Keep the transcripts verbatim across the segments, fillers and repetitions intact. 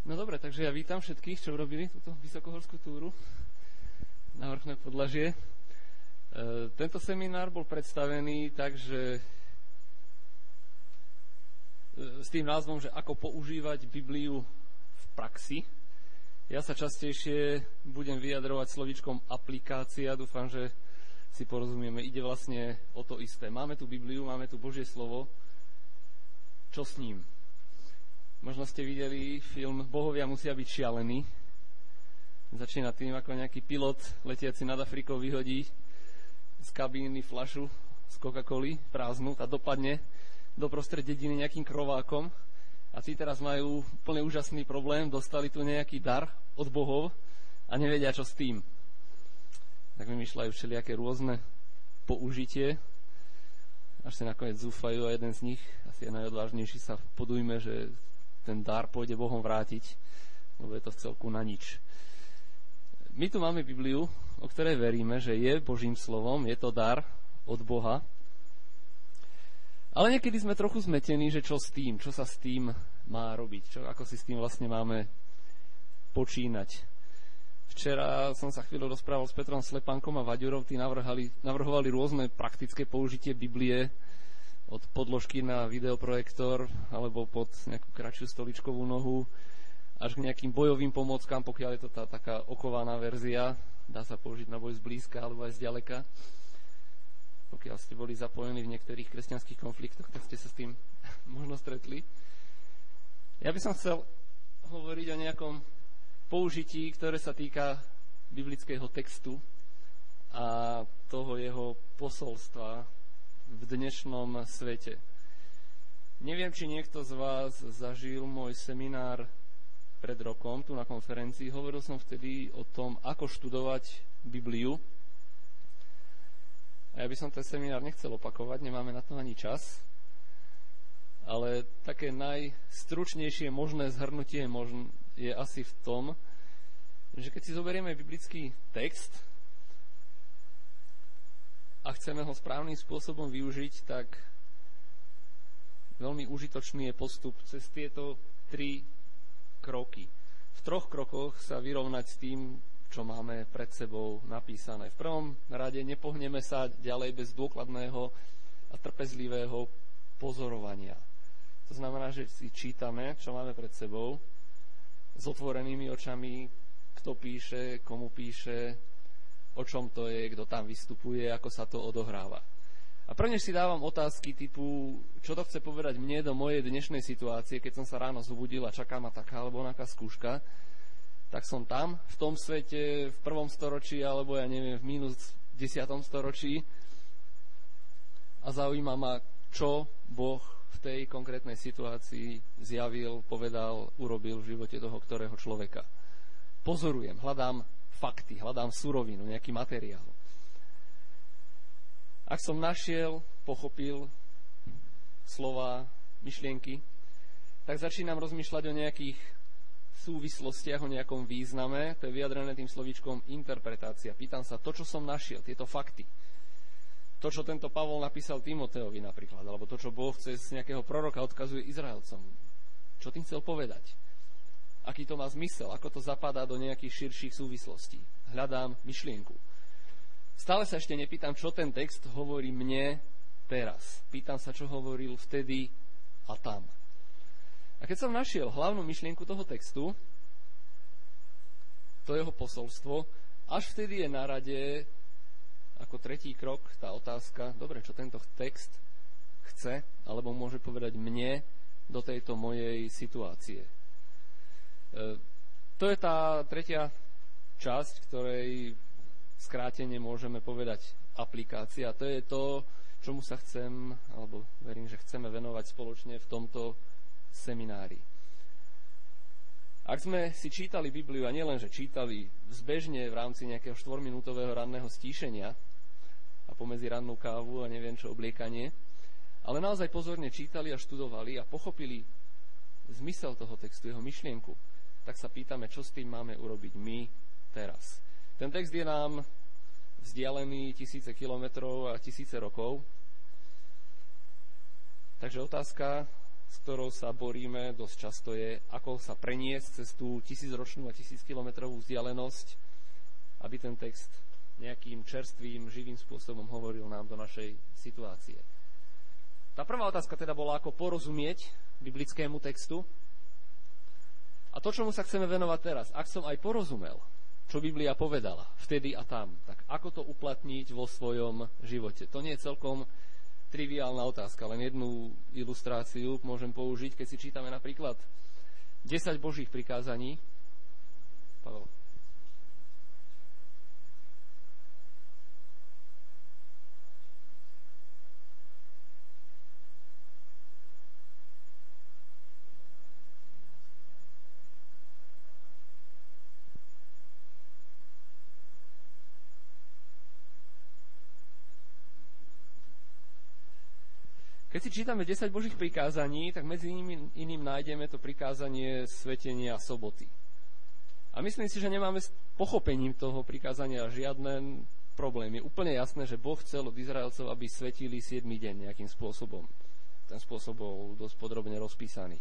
No dobre, takže ja vítam všetkých, čo urobili túto vysokohorskú túru na vrchné podlažie. E, tento seminár bol predstavený tak, že e, s tým názvom, že ako používať Bibliu v praxi. Ja sa častejšie budem vyjadrovať slovíčkom aplikácia. Dúfam, že si porozumieme. Ide vlastne o to isté. Máme tu Bibliu, máme tu Božie slovo. Čo s ním? Možno ste videli film Bohovia musia byť šialení. Začína tým, ako nejaký pilot letiaci nad Afrikou vyhodí z kabíny fľašu z Coca-Coly prázdnu a dopadne doprostred dediny nejakým krovákom. A tí teraz majú úplne úžasný problém, dostali tu nejaký dar od bohov a nevedia, čo s tým. Tak vymýšľajú všelijaké rôzne použitie, až sa nakoniec zúfajú a jeden z nich, asi je najodvážnejší, sa podujme, že ten dar pôjde Bohom vrátiť, lebo je to v celku na nič. My tu máme Bibliu, o ktorej veríme, že je Božím slovom, je to dar od Boha. Ale niekedy sme trochu zmetení, že čo s tým, čo sa s tým má robiť, čo, ako si s tým vlastne máme počínať. Včera som sa chvíľu rozprával s Petrom Slepánkom a Vaďurov, tí navrhali, navrhovali rôzne praktické použitie Biblie, od podložky na videoprojektor alebo pod nejakú kratšiu stoličkovú nohu až k nejakým bojovým pomôckam, pokiaľ je to tá taká okovaná verzia, dá sa použiť na boj zblízka alebo aj zďaleka. Pokiaľ ste boli zapojení v niektorých kresťanských konfliktoch, tak ste sa s tým možno stretli. Ja by som chcel hovoriť o nejakom použití, ktoré sa týka biblického textu a toho jeho posolstva v dnešnom svete. Neviem, či niekto z vás zažil môj seminár pred rokom, tu na konferencii. Hovoril som vtedy o tom, ako študovať Bibliu. A ja by som ten seminár nechcel opakovať, nemáme na to ani čas. Ale také najstručnejšie možné zhrnutie je asi v tom, že keď si zoberieme biblický text a chceme ho správnym spôsobom využiť, tak veľmi užitočný je postup cez tieto tri kroky. V troch krokoch sa vyrovnať s tým, čo máme pred sebou napísané. V prvom rade nepohneme sa ďalej bez dôkladného a trpezlivého pozorovania. To znamená, že si čítame, čo máme pred sebou, s otvorenými očami, kto píše, komu píše, o čom to je, kto tam vystupuje, ako sa to odohráva. A prvnež si dávam otázky typu, čo to chce povedať mne do mojej dnešnej situácie, keď som sa ráno zobudil a čaká ma taká alebo onaká skúška, tak som tam, v tom svete, v prvom storočí, alebo ja neviem, v mínus desiatom storočí a zaujíma ma, čo Boh v tej konkrétnej situácii zjavil, povedal, urobil v živote toho ktorého človeka. Pozorujem, hľadám fakty, hľadám surovinu, nejaký materiál. Ak som našiel, pochopil slova, myšlienky, tak začínam rozmýšľať o nejakých súvislostiach, o nejakom význame. To je vyjadrené tým slovíčkom interpretácia. Pýtam sa, to, čo som našiel, tieto fakty, to, čo tento Pavol napísal Timoteovi napríklad, alebo to, čo Boh cez nejakého proroka odkazuje Izraelcom, čo tým chcel povedať? Aký to má zmysel, ako to zapadá do nejakých širších súvislostí. Hľadám myšlienku. Stále sa ešte nepýtam, čo ten text hovorí mne teraz. Pýtam sa, čo hovoril vtedy a tam. A keď som našiel hlavnú myšlienku toho textu, to jeho posolstvo, až vtedy je na rade ako tretí krok tá otázka, dobre, čo tento text chce, alebo môže povedať mne do tejto mojej situácie. To je tá tretia časť, ktorej skrátene môžeme povedať aplikácia. To je to, čomu sa chcem, alebo verím, že chceme venovať spoločne v tomto seminári. Ak sme si čítali Bibliu, a nielen, že čítali zbežne v rámci nejakého štvorminútového ranného stíšenia a pomedzi rannú kávu a neviem čo obliekanie, ale naozaj pozorne čítali a študovali a pochopili zmysel toho textu, jeho myšlienku, tak sa pýtame, čo s tým máme urobiť my teraz. Ten text je nám vzdialený tisíce kilometrov a tisíce rokov. Takže otázka s ktorou sa boríme dosť často, je, ako sa preniesť cez tú tisícročnú a tisíckilometrovú vzdialenosť, aby ten text nejakým čerstvým, živým spôsobom hovoril nám do našej situácie. Tá prvá otázka teda bola, ako porozumieť biblickému textu. A to, čomu sa chceme venovať teraz, ak som aj porozumel, čo Biblia povedala vtedy a tam, tak ako to uplatniť vo svojom živote? To nie je celkom triviálna otázka, len jednu ilustráciu môžem použiť, keď si čítame napríklad desať Božích prikázaní. Pavel. Keď si čítame desať Božích prikázaní, tak medzi iným, iným nájdeme to prikázanie svetenia soboty. A myslím si, že nemáme s pochopením toho prikázania žiadny problém. Je úplne jasné, že Boh chcel od Izraelcov, aby svetili siedmy deň nejakým spôsobom. Ten spôsob bol dosť podrobne rozpísaný.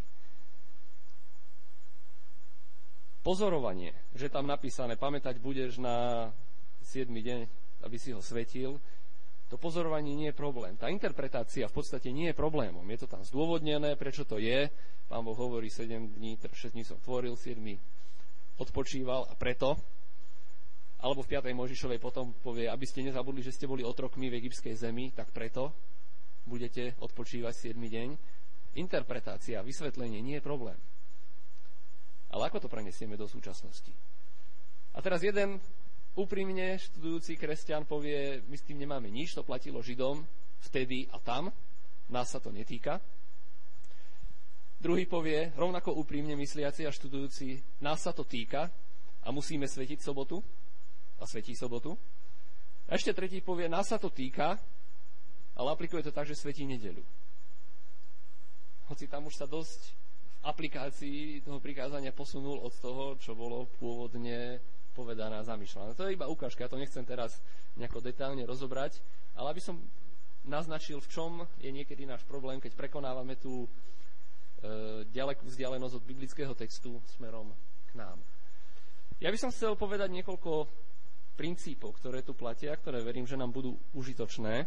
Pozorovanie, že tam napísané, pamätať budeš na siedmy deň, aby si ho svetil, to pozorovanie nie je problém. Tá interpretácia v podstate nie je problémom. Je to tam zdôvodnené, prečo to je. Pán Boh hovorí sedem dní, šesť dní som tvoril, siedmy odpočíval a preto. Alebo v piatej Mojžišovej potom povie, aby ste nezabudli, že ste boli otrokmi v egyptskej zemi, tak preto budete odpočívať siedmy deň. Interpretácia, vysvetlenie nie je problém. Ale ako to prenesieme do súčasnosti? A teraz jeden úprimne študujúci kresťan povie, my s tým nemáme nič, to platilo Židom vtedy a tam, nás sa to netýka. Druhý povie, rovnako úprimne mysliaci a študujúci, nás sa to týka a musíme svetiť sobotu a svetí sobotu. A ešte tretí povie, nás sa to týka, ale aplikuje to tak, že svetí nedeľu. Hoci tam už sa dosť v aplikácii toho prikázania posunul od toho, čo bolo pôvodne povedaná, zamýšľaná. To je iba ukážka, ja to nechcem teraz nejako detailne rozobrať, ale aby som naznačil, v čom je niekedy náš problém, keď prekonávame tú e, ďalekú vzdialenosť od biblického textu smerom k nám. Ja by som chcel povedať niekoľko princípov, ktoré tu platia, ktoré verím, že nám budú užitočné.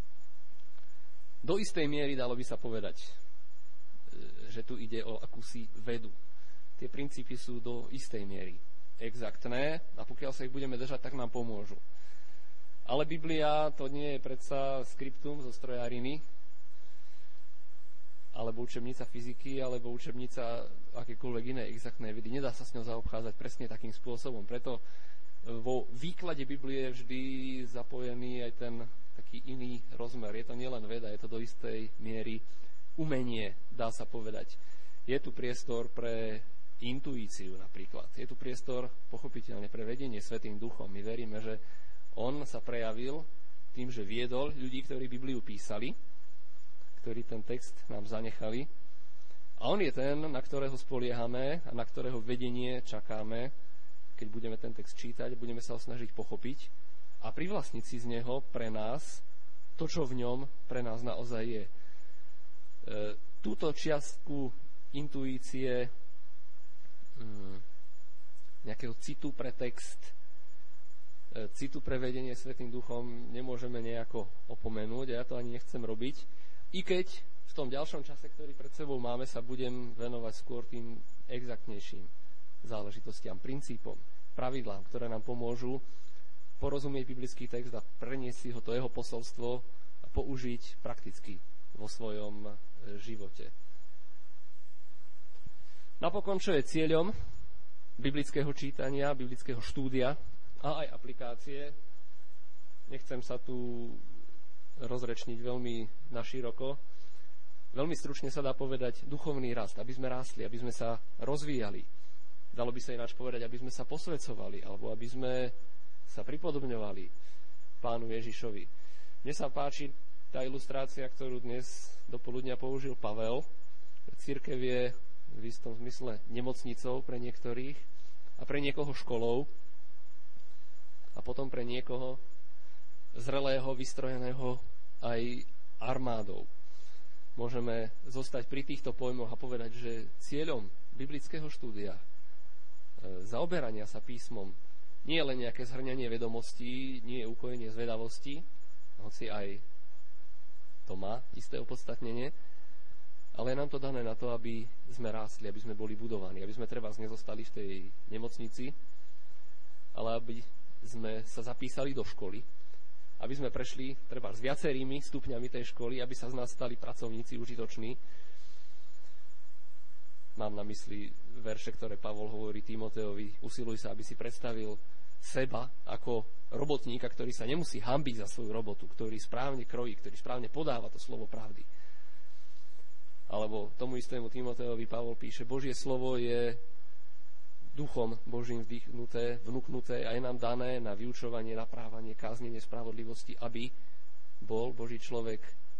Do istej miery dalo by sa povedať, e, že tu ide o akúsi vedu. Tie princípy sú do istej miery exaktné a pokiaľ sa ich budeme držať, tak nám pomôžu. Ale Biblia to nie je predsa skriptum zo strojáriny, alebo učebnica fyziky, alebo učebnica akékoľvek inej exaktnej vedy. Nedá sa s ňou zaobchádzať presne takým spôsobom. Preto vo výklade Biblie je vždy zapojený aj ten taký iný rozmer. Je to nielen veda, je to do istej miery umenie, dá sa povedať. Je tu priestor pre intuíciu napríklad. Je tu priestor pochopiteľne pre vedenie Svätým Duchom. My veríme, že on sa prejavil tým, že viedol ľudí, ktorí Bibliu písali, ktorí ten text nám zanechali. A on je ten, na ktorého spoliehame a na ktorého vedenie čakáme, keď budeme ten text čítať, budeme sa ho snažiť pochopiť a privlastniť si z neho pre nás to, čo v ňom pre nás naozaj je. E, túto čiastku intuície, nejakého citu pre text, citu pre vedenie Svätým Duchom nemôžeme nejako opomenúť a ja to ani nechcem robiť. I keď v tom ďalšom čase, ktorý pred sebou máme, sa budem venovať skôr tým exaktnejším záležitostiam, princípom, pravidlám, ktoré nám pomôžu porozumieť biblický text a preniesť si ho to jeho posolstvo a použiť prakticky vo svojom živote. Napokon, čo je cieľom biblického čítania, biblického štúdia a aj aplikácie. Nechcem sa tu rozrečniť veľmi naširoko. Veľmi stručne sa dá povedať duchovný rast, aby sme rástli, aby sme sa rozvíjali. Dalo by sa ináč povedať, aby sme sa posväcovali, alebo aby sme sa pripodobňovali Pánu Ježišovi. Mne sa páči tá ilustrácia, ktorú dnes do poludnia použil Pavel. Cirkev je v istom zmysle nemocnicou pre niektorých a pre niekoho školou a potom pre niekoho zrelého, vystrojeného aj armádou. môžeme zostať pri týchto pojmoch a povedať, že cieľom biblického štúdia, zaoberania sa písmom, nie je len nejaké zhrňanie vedomostí, nie je ukojenie zvedavosti, hoci aj to má isté opodstatnenie, ale je nám to dané na to, aby sme rástli, aby sme boli budovaní, aby sme trebárs nezostali v tej nemocnici, ale aby sme sa zapísali do školy, aby sme prešli trebárs s viacerými stupňami tej školy, aby sa z nás stali pracovníci užitoční. Mám na mysli verše, ktoré Pavol hovorí Timoteovi: usiluj sa, aby si predstavil seba ako robotníka, ktorý sa nemusí hanbiť za svoju robotu, ktorý správne krojí, ktorý správne podáva to slovo pravdy. Alebo tomu istému Timoteovi Pavol píše: Božie slovo je duchom Božím vdýchnuté, vnúknuté a je nám dané na vyučovanie, naprávanie, káznenie spravodlivosti, aby bol Boží človek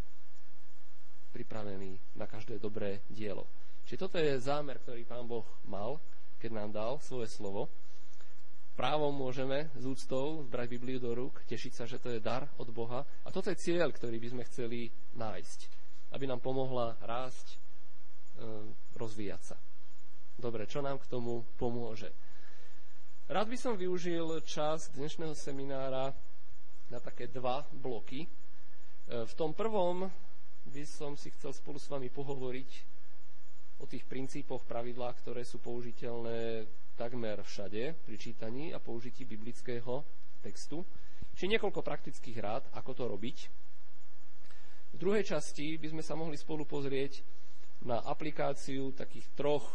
pripravený na každé dobré dielo. Čiže toto je zámer, ktorý Pán Boh mal, keď nám dal svoje slovo. Právom môžeme s úctou brať Bibliu do rúk, tešiť sa, že to je dar od Boha. A toto je cieľ, ktorý by sme chceli nájsť, aby nám pomohla rásť, e, rozvíjať sa. Dobre, čo nám k tomu pomôže? Rád by som využil čas dnešného seminára na také dva bloky. E, v tom prvom by som si chcel spolu s vami pohovoriť o tých princípoch, pravidlách, ktoré sú použiteľné takmer všade pri čítaní a použití biblického textu. Čiže niekoľko praktických rád, ako to robiť. V druhej časti by sme sa mohli spolu pozrieť na aplikáciu takých troch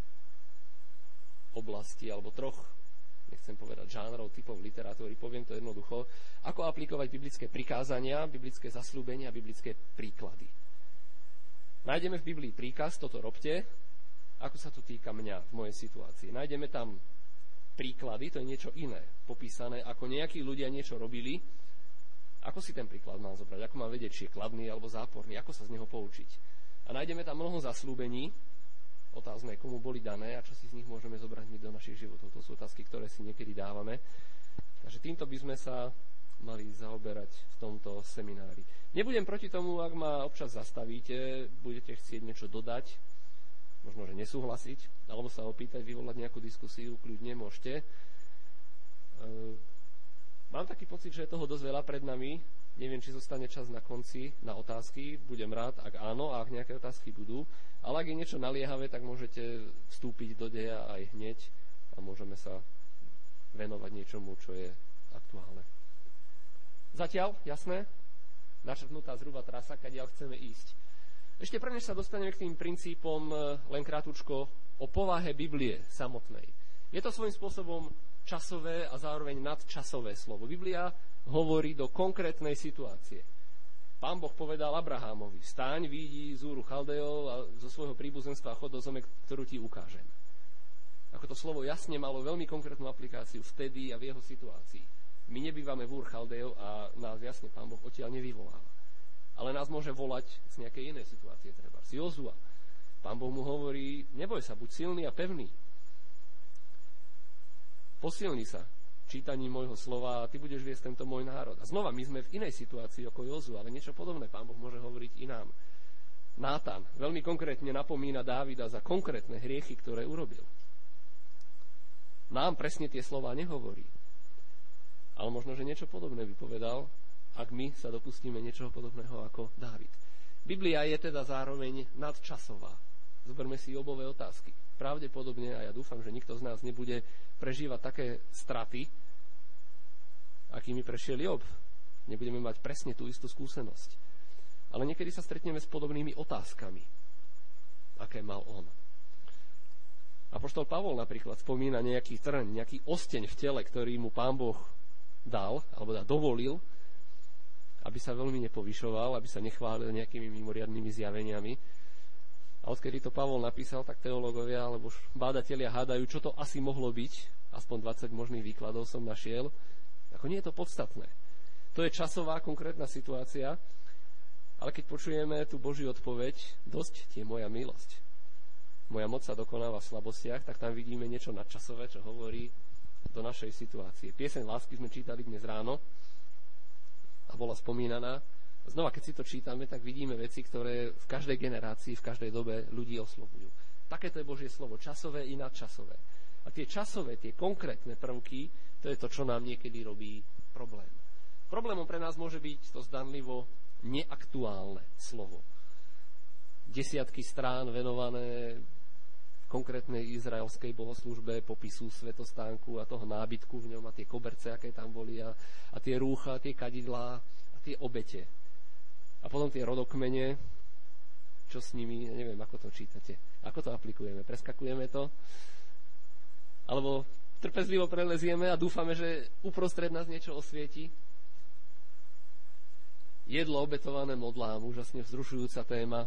oblastí, alebo troch, nechcem povedať žánrov, typov literatúry, poviem to jednoducho, ako aplikovať biblické prikázania, biblické zasľúbenia a biblické príklady. Nájdeme v Biblii príkaz, toto robte, ako sa to týka mňa v mojej situácii. Nájdeme tam príklady, to je niečo iné, popísané, ako nejakí ľudia niečo robili. Ako si ten príklad mám zobrať, ako mám vedieť, či je kladný alebo záporný, ako sa z neho poučiť. A nájdeme tam mnoho zasľúbení, otázne, komu boli dané a čo si z nich môžeme zobrať my do našich životov. To sú otázky, ktoré si niekedy dávame. Takže týmto by sme sa mali zaoberať v tomto seminári. Nebudem proti tomu, ak ma občas zastavíte, budete chcieť niečo dodať, možno, že nesúhlasiť, alebo sa opýtať, vyvolať nejakú diskusiu, kľudne môžete. Mám taký pocit, že je toho dosť veľa pred nami. Neviem, či zostane čas na konci na otázky. Budem rád, ak áno, a ak nejaké otázky budú. Ale ak je niečo naliehavé, tak môžete vstúpiť do deja aj hneď a môžeme sa venovať niečomu, čo je aktuálne. Zatiaľ, jasné? Načrtnutá zhruba trasa, kadiaľ chceme ísť. Ešte pre než sa dostaneme k tým princípom, len krátko o povahe Biblie samotnej. Je to svojím spôsobom časové a zároveň nadčasové slovo. Biblia hovorí do konkrétnej situácie. Pán Boh povedal Abrahámovi: vstaň, výjdi z Úru Chaldejov a zo svojho príbuzenstva chod do zeme, ktorú ti ukážem. Ako to slovo jasne malo veľmi konkrétnu aplikáciu vtedy a v jeho situácii. My nebývame v Úr Chaldejov a nás jasne Pán Boh odtiaľ nevyvoláva. Ale nás môže volať z nejakej inej situácie, treba z Jozua. Pán Boh mu hovorí: neboj sa, buď silný a pevný. Posilni sa čítaním môjho slova a ty budeš viesť tento môj národ. A znova, my sme v inej situácii ako Jozu, ale niečo podobné Pán Boh môže hovoriť i nám. Nátan veľmi konkrétne napomína Dávida za konkrétne hriechy, ktoré urobil. Nám presne tie slová nehovorí. Ale možno, že niečo podobné by povedal, ak my sa dopustíme niečoho podobného ako Dávid. Biblia je teda zároveň nadčasová. Zoberme si Jobové otázky. Pravdepodobne, a ja dúfam, že nikto z nás nebude prežívať také straty, akými prešiel Job. Nebudeme mať presne tú istú skúsenosť. Ale niekedy sa stretneme s podobnými otázkami, aké mal on. Apoštol Pavol napríklad spomína nejaký trň, nejaký osteň v tele, ktorý mu Pán Boh dal, alebo dá, dovolil, aby sa veľmi nepovyšoval, aby sa nechválil nejakými mimoriadnymi zjaveniami. A odkedy to Pavol napísal, tak teológovia alebo bádatelia hádajú, čo to asi mohlo byť. Aspoň dvadsať možných výkladov som našiel. Ako nie je to podstatné. To je časová, konkrétna situácia, ale keď počujeme tú Božiu odpoveď, dosť je moja milosť. Moja moc sa dokonáva v slabostiach, tak tam vidíme niečo nadčasové, čo hovorí do našej situácie. Pieseň lásky sme čítali dnes ráno a bola spomínaná Znova, keď si to čítame, tak vidíme veci, ktoré v každej generácii, v každej dobe ľudí oslovujú. Takéto je Božie slovo, časové i nadčasové. A tie časové, tie konkrétne prvky, to je to, čo nám niekedy robí problém. Problémom pre nás môže byť to zdanlivo neaktuálne slovo. Desiatky strán venované konkrétnej izraelskej bohoslúžbe, popisu svätostánku a toho nábytku v ňom a tie koberce, aké tam boli a, a tie rúcha, tie kadidlá a tie obete. A potom tie rodokmene, čo s nimi, ja neviem, ako to čítate. Ako to aplikujeme? Preskakujeme to? Alebo trpezlivo prelezieme a dúfame, že uprostred nás niečo osvieti? Jedlo obetované modlám, úžasne vzrušujúca téma.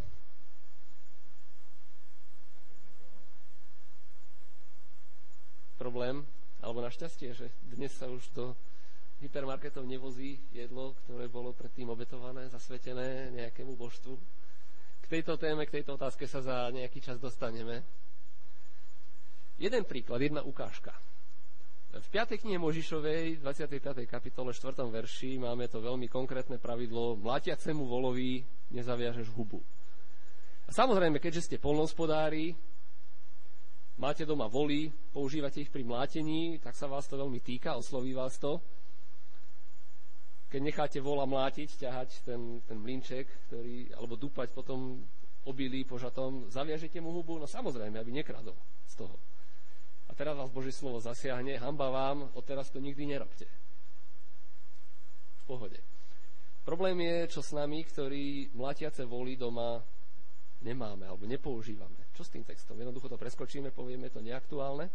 Problém, alebo našťastie, že dnes sa už do hypermarketov nevozí jedlo, ktoré bolo predtým obetované, zasvetené nejakému božstvu. K tejto téme, k tejto otázke sa za nejaký čas dostaneme. Jeden príklad, jedna ukážka. V piatej knihe Možišovej, dvadsiatej piatej kapitole, štvrtom verši, máme to veľmi konkrétne pravidlo: mlátiacemu volovi nezaviažeš hubu. A samozrejme, keďže ste poľnohospodári, máte doma voly, používate ich pri mlátení, tak sa vás to veľmi týka, osloví vás to. Keď necháte vola mlátiť, ťahať ten, ten mlynček, ktorý, alebo dúpať potom obilí požatom, zaviažete mu hubu? No samozrejme, aby nekradol z toho. A teraz vás Božie slovo zasiahne, hanba vám, odteraz to nikdy nerobte. V pohode. Problém je, čo s nami, ktorí mlátiace voly doma nemáme alebo nepoužívame. Čo s tým textom? Jednoducho to preskočíme, povieme to neaktuálne.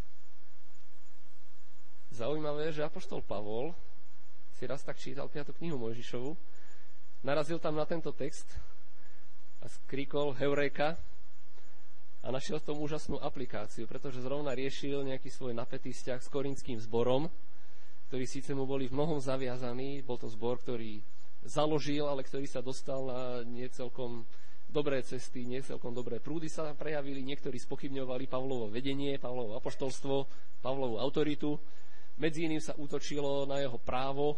Zaujímavé, že apoštol Pavol si raz tak čítal piatu knihu Mojžišovu, narazil tam na tento text a skrikol Heureka a našiel v tom úžasnú aplikáciu, pretože zrovna riešil nejaký svoj napätý vzťah s korintským zborom, ktorí síce mu boli v mnohom zaviazaní, bol to zbor, ktorý založil, ale ktorý sa dostal na niecelkom dobré cesty, nie celkom dobré prúdy sa tam prejavili, niektorí spochybňovali Pavlovo vedenie, Pavlovo apoštolstvo, Pavlovu autoritu. Medzi iným sa útočilo na jeho právo e,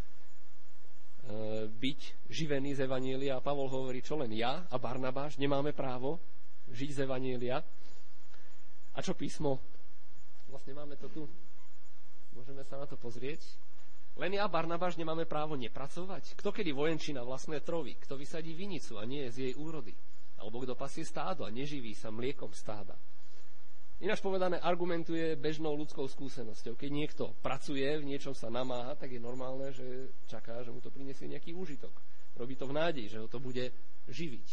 byť živený z evanjelia. A Pavol hovorí, čo len ja a Barnabáš nemáme právo žiť z evanjelia. A čo písmo? Vlastne máme to tu. Môžeme sa na to pozrieť. Len ja, Barnabáš, nemáme právo nepracovať? Kto kedy vojenčina vlastné trovy? Kto vysadí vinicu a nie z jej úrody? Alebo kto pasie stádo a neživí sa mliekom stáda? Ináč povedané, argumentuje bežnou ľudskou skúsenosťou. Keď niekto pracuje, v niečom sa namáha, tak je normálne, že čaká, že mu to prinesie nejaký úžitok. Robí to v nádeji, že ho to bude živiť.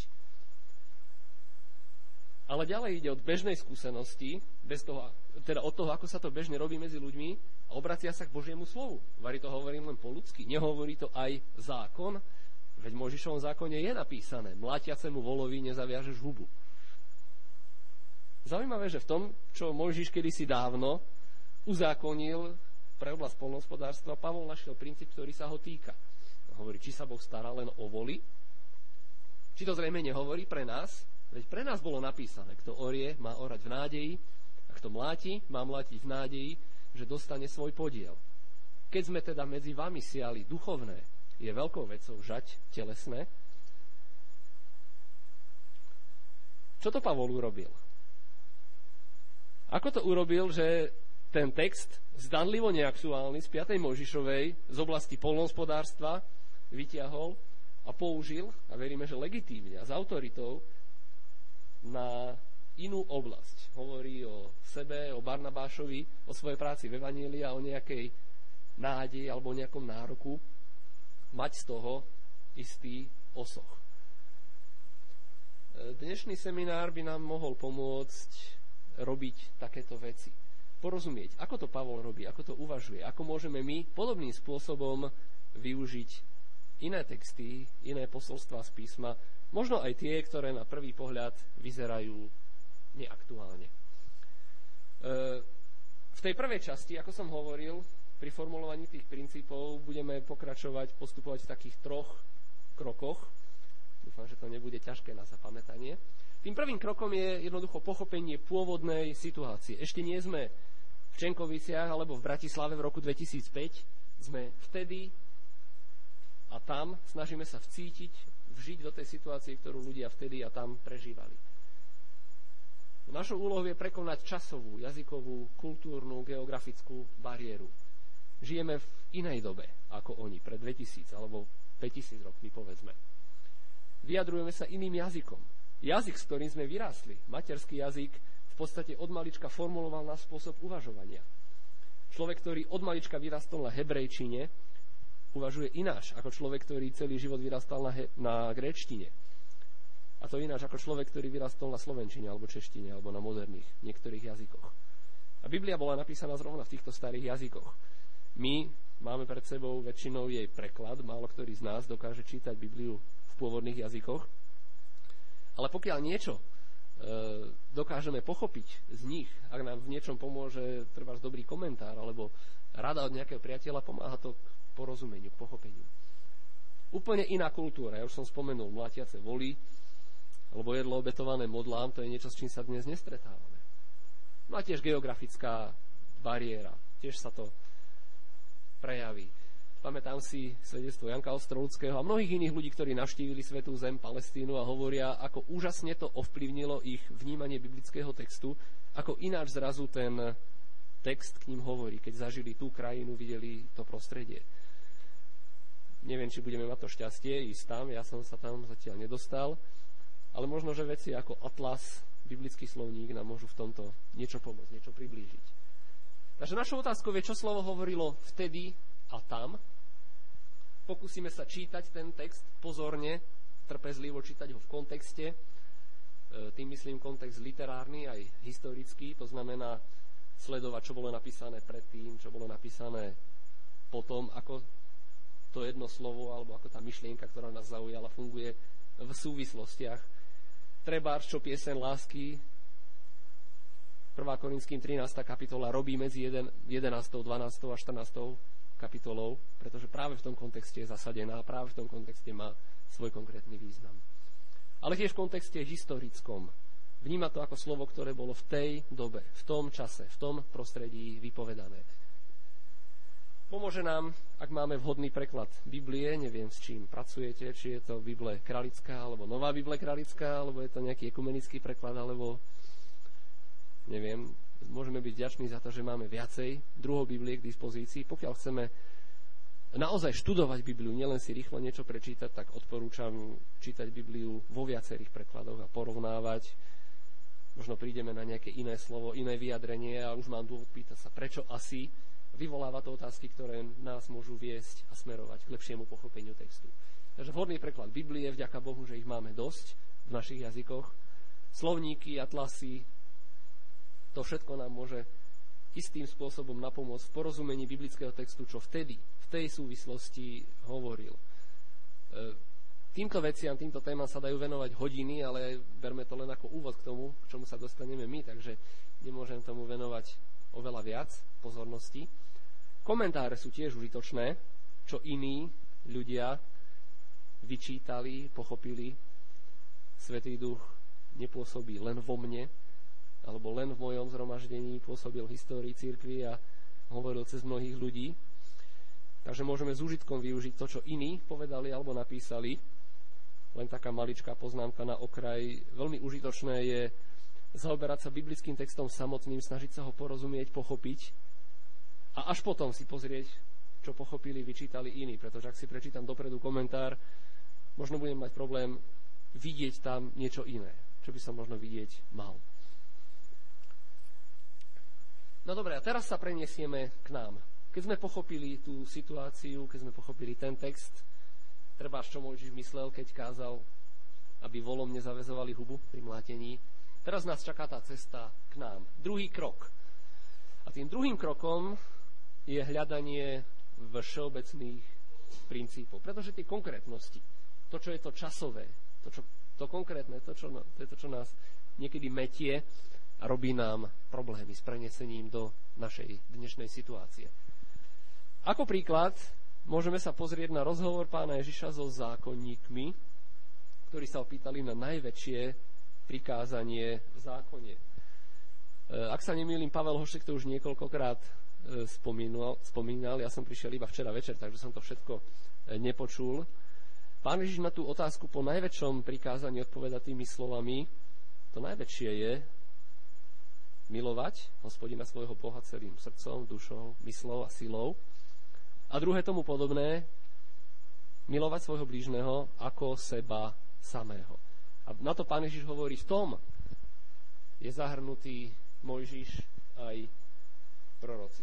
Ale ďalej ide od bežnej skúsenosti, bez toho, teda od toho, ako sa to bežne robí medzi ľuďmi, a obracia sa k Božiemu slovu. Vari to hovorím len po ľudsky. Nehovorí to aj zákon, veď v Mojžišovom zákone je napísané: mlátiacemu volovi nezaviažeš hubu. Zaujímavé, že v tom, čo Mojžiš kedysi dávno uzákonil pre oblasť poľnohospodárstva, Pavol našiel princíp, ktorý sa ho týka. Hovorí, či sa Boh stará len o voli, či to zrejme nehovorí pre nás, veď pre nás bolo napísané: kto orie, má orať v nádeji, a kto mláti, má mlátiť v nádeji, že dostane svoj podiel. Keď sme teda medzi vami siali duchovné, je veľkou vecou žať telesné. Čo to Pavol urobil? Ako to urobil, že ten text zdanlivo neaktuálny z piatej Mojžišovej z oblasti poľnohospodárstva vytiahol a použil, a veríme, že legitívne a s autoritou, na inú oblasť. Hovorí o sebe, o Barnabášovi, o svojej práci v evanjelii a o nejakej nádeji alebo o nejakom nároku mať z toho istý osoch. Dnešný seminár by nám mohol pomôcť robiť takéto veci. Porozumieť, ako to Pavol robí, ako to uvažuje, ako môžeme my podobným spôsobom využiť iné texty, iné posolstvá z písma, možno aj tie, ktoré na prvý pohľad vyzerajú neaktuálne. V tej prvej časti, ako som hovoril, pri formulovaní tých princípov budeme pokračovať, postupovať v takých troch krokoch. Dúfam, že to nebude ťažké na zapamätanie. Tým prvým krokom je jednoducho pochopenie pôvodnej situácie. Ešte nie sme v Čenkoviciach alebo v Bratislave v roku dvetisícpäť. Sme vtedy a a tam, snažíme sa vcítiť, vžiť do tej situácie, ktorú ľudia vtedy a tam prežívali. Našou úlohou je prekonať časovú, jazykovú, kultúrnu, geografickú bariéru. Žijeme v inej dobe ako oni, pred dvetisíc alebo päťtisíc rokmi, povedzme. Vyjadrujeme sa iným jazykom. Jazyk, s ktorým sme vyrástli, materský jazyk, v podstate od malička formuloval náš spôsob uvažovania. Človek, ktorý od malička vyrastol na hebrejčine, uvažuje ináč ako človek, ktorý celý život vyrastal na, he- na gréčtine. A to ináč ako človek, ktorý vyrastol na slovenčine alebo češtine alebo na moderných niektorých jazykoch. A Biblia bola napísaná zrovna v týchto starých jazykoch. My máme pred sebou väčšinou jej preklad, málo ktorý z nás dokáže čítať Bibliu v pôvodných jazykoch. Ale pokiaľ niečo e, dokážeme pochopiť z nich, ak nám v niečom pomôže trebárs dobrý komentár alebo rada od nejakého priateľa, pomáha to k porozumeniu, k pochopeniu. Úplne iná kultúra, ja už som spomenul mlátiace voly alebo jedlo obetované modlám, to je niečo, s čím sa dnes nestretávame. No a tiež geografická bariéra, tiež sa to prejaví. Pamätám si svedectvo Janka Ostrovského a mnohých iných ľudí, ktorí navštívili Svätú zem, Palestínu a hovoria, ako úžasne to ovplyvnilo ich vnímanie biblického textu, ako ináč zrazu ten text k ním hovorí, keď zažili tú krajinu, videli to prostredie. Neviem, či budeme mať to šťastie ísť tam, ja som sa tam zatiaľ nedostal, ale možno, že veci ako atlas, biblický slovník nám môžu v tomto niečo pomôcť, niečo priblížiť. Takže našou otázkou je, čo slovo hovorilo vtedy a tam. Pokúsime sa čítať ten text pozorne, trpezlivo čítať ho v kontexte. Tým myslím kontext literárny, aj historický, to znamená sledovať, čo bolo napísané predtým, čo bolo napísané potom, ako to jedno slovo, alebo ako tá myšlienka, ktorá nás zaujala, funguje v súvislostiach. Trebárs, čo pieseň lásky, prvá Korinským trinásta kapitola robí medzi jedenástou, dvanástou a štrnástou kapitolou, pretože práve v tom kontexte je zasadená, práve v tom kontexte má svoj konkrétny význam. Ale tiež v kontexte historickom. Vníma to ako slovo, ktoré bolo v tej dobe, v tom čase, v tom prostredí vypovedané. Pomôže nám, ak máme vhodný preklad Biblie, neviem, s čím pracujete, či je to Bible kralická, alebo nová Bible kralická, alebo je to nejaký ekumenický preklad, alebo neviem, môžeme byť vďační za to, že máme viacej druhov Biblie k dispozícii. Pokiaľ chceme naozaj študovať Bibliu, nielen si rýchlo niečo prečítať, tak odporúčam čítať Bibliu vo viacerých prekladoch a porovnávať. Možno prídeme na nejaké iné slovo, iné vyjadrenie a už mám dôvod pýtať sa, prečo asi. Vyvoláva to otázky, ktoré nás môžu viesť a smerovať k lepšiemu pochopeniu textu. Takže vhodný preklad Biblie, vďaka Bohu, že ich máme dosť v našich jazykoch. Slovníky, atlasy, to všetko nám môže istým spôsobom napomôcť v porozumení biblického textu, čo vtedy, v tej súvislosti hovoril. Týmto veciam, týmto témam sa dajú venovať hodiny, ale berme to len ako úvod k tomu, k čomu sa dostaneme my, takže nemôžem tomu venovať oveľa viac pozornosti. Komentáre sú tiež užitočné, čo iní ľudia vyčítali, pochopili. Svätý Duch nepôsobí len vo mne, alebo len v mojom zhromaždení, pôsobil v histórii cirkvi a hovoril cez mnohých ľudí. Takže môžeme s úžitkom využiť to, čo iní povedali alebo napísali. Len taká maličká poznámka na okraj. Veľmi užitočné je zaoberať sa biblickým textom samotným, snažiť sa ho porozumieť, pochopiť a až potom si pozrieť, čo pochopili, vyčítali iní. Pretože ak si prečítam dopredu komentár, možno budem mať problém vidieť tam niečo iné, čo by som možno vidieť mal. No dobre, a teraz sa preniesieme k nám. Keď sme pochopili tú situáciu, keď sme pochopili ten text, treba, čo Mojžiš myslel, keď kázal, aby volom nezaväzovali hubu pri mlátení. Teraz nás čaká tá cesta k nám. Druhý krok. A tým druhým krokom je hľadanie všeobecných princípov. Pretože tie konkrétnosti, to, čo je to časové, to, čo, to konkrétne, to, čo, to je to, čo nás niekedy metie a robí nám problémy s prenesením do našej dnešnej situácie. Ako príklad môžeme sa pozrieť na rozhovor pána Ježiša so zákonníkmi, ktorí sa opýtali na najväčšie prikázanie v zákone. Ak sa nemýlim, Pavel Hošek to už niekoľkokrát spomínal, spomínal, ja som prišiel iba včera večer, takže som to všetko nepočul. Pán Ježiš na tú otázku po najväčšom prikázaní odpoveda tými slovami: to najväčšie je milovať Hospodina svojho Boha celým srdcom, dušou, myslou a silou. A druhé tomu podobné, milovať svojho blížneho ako seba samého. A na to Pán Ježiš hovorí, v tom je zahrnutý Mojžiš aj proroci.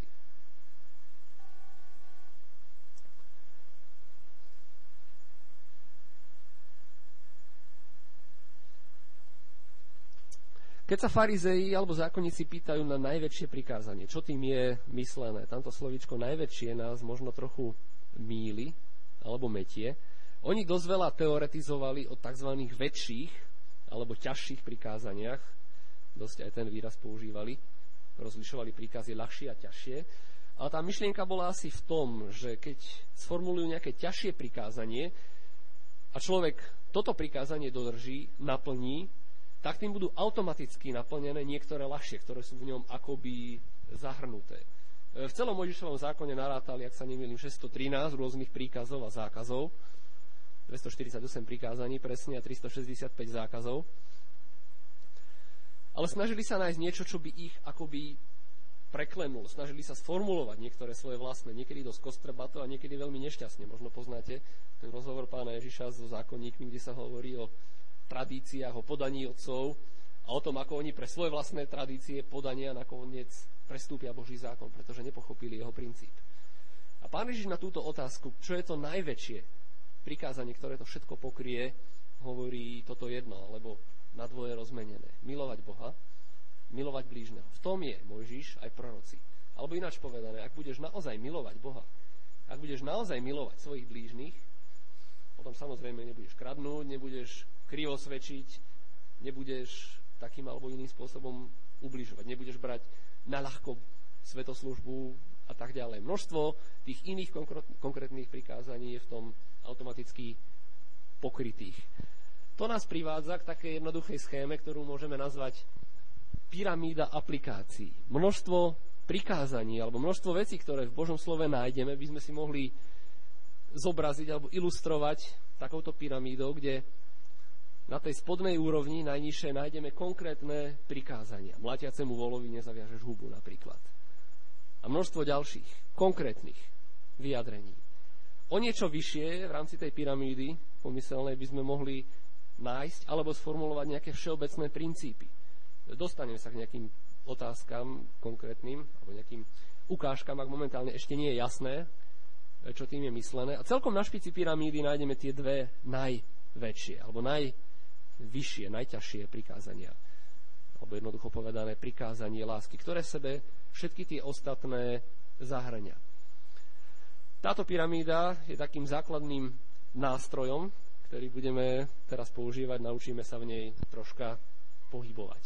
Keď sa farizei alebo zákonníci pýtajú na najväčšie prikázanie, čo tým je myslené, tamto slovíčko najväčšie nás možno trochu mýli alebo metie. Oni dosť veľa teoretizovali o tzv. Väčších alebo ťažších prikázaniach, dosť aj ten výraz používali, rozlišovali príkazy ľahšie a ťažšie. Ale tá myšlienka bola asi v tom, že keď sformulujú nejaké ťažšie prikázanie a človek toto prikázanie dodrží, naplní, tak tým budú automaticky naplnené niektoré ľahšie, ktoré sú v ňom akoby zahrnuté. V celom Mojžišovom zákone narátali, ak sa nemýlim, šesťstotrinásť rôznych príkazov a zákazov, dvestoštyridsaťosem prikázaní presne a tristošesťdesiatpäť zákazov. Ale snažili sa nájsť niečo, čo by ich akoby preklenulo. Snažili sa sformulovať niektoré svoje vlastné, niekedy dosť kostrbato a niekedy veľmi nešťastne. Možno poznáte ten rozhovor pána Ježiša so zákonníkmi, kde sa hovorí o tradíciách, o podaní otcov a o tom, ako oni pre svoje vlastné tradície, podania nakoniec prestúpia Boží zákon, pretože nepochopili jeho princíp. A Pán Ježiš na túto otázku, čo je to najväčšie prikázanie, ktoré to všetko pokrie, hovorí toto jedno, alebo na dvoje rozmenené. Milovať Boha, milovať blížneho. V tom je Mojžiš aj proroci. Alebo ináč povedané, ak budeš naozaj milovať Boha, ak budeš naozaj milovať svojich blížnych, potom samozrejme nebudeš kradnúť, nebudeš krivo svedčiť, nebudeš takým alebo iným spôsobom ubližovať, nebudeš brať na ľahko svetoslužbu a tak ďalej. Množstvo tých iných konkrétnych prikázaní je v tom automaticky pokrytých. To nás privádza k takej jednoduchej schéme, ktorú môžeme nazvať pyramída aplikácií. Množstvo prikázaní alebo množstvo vecí, ktoré v Božom slove nájdeme, by sme si mohli zobraziť alebo ilustrovať takouto pyramídou, kde na tej spodnej úrovni najnižšie nájdeme konkrétne prikázania. Mlatiacemu volovi nezaviažeš hubu napríklad. A množstvo ďalších konkrétnych vyjadrení. O niečo vyššie v rámci tej pyramídy pomyselnej by sme mohli nájsť alebo sformulovať nejaké všeobecné princípy. Dostaneme sa k nejakým otázkam konkrétnym alebo nejakým ukážkam, ak momentálne ešte nie je jasné, čo tým je myslené. A celkom na špici pyramídy nájdeme tie dve najväčšie alebo najvyššie, najťažšie prikázania. Alebo jednoducho povedané prikázanie lásky, ktoré v sebe všetky tie ostatné zahrania. Táto pyramída je takým základným nástrojom, ktorý budeme teraz používať, naučíme sa v nej troška pohybovať.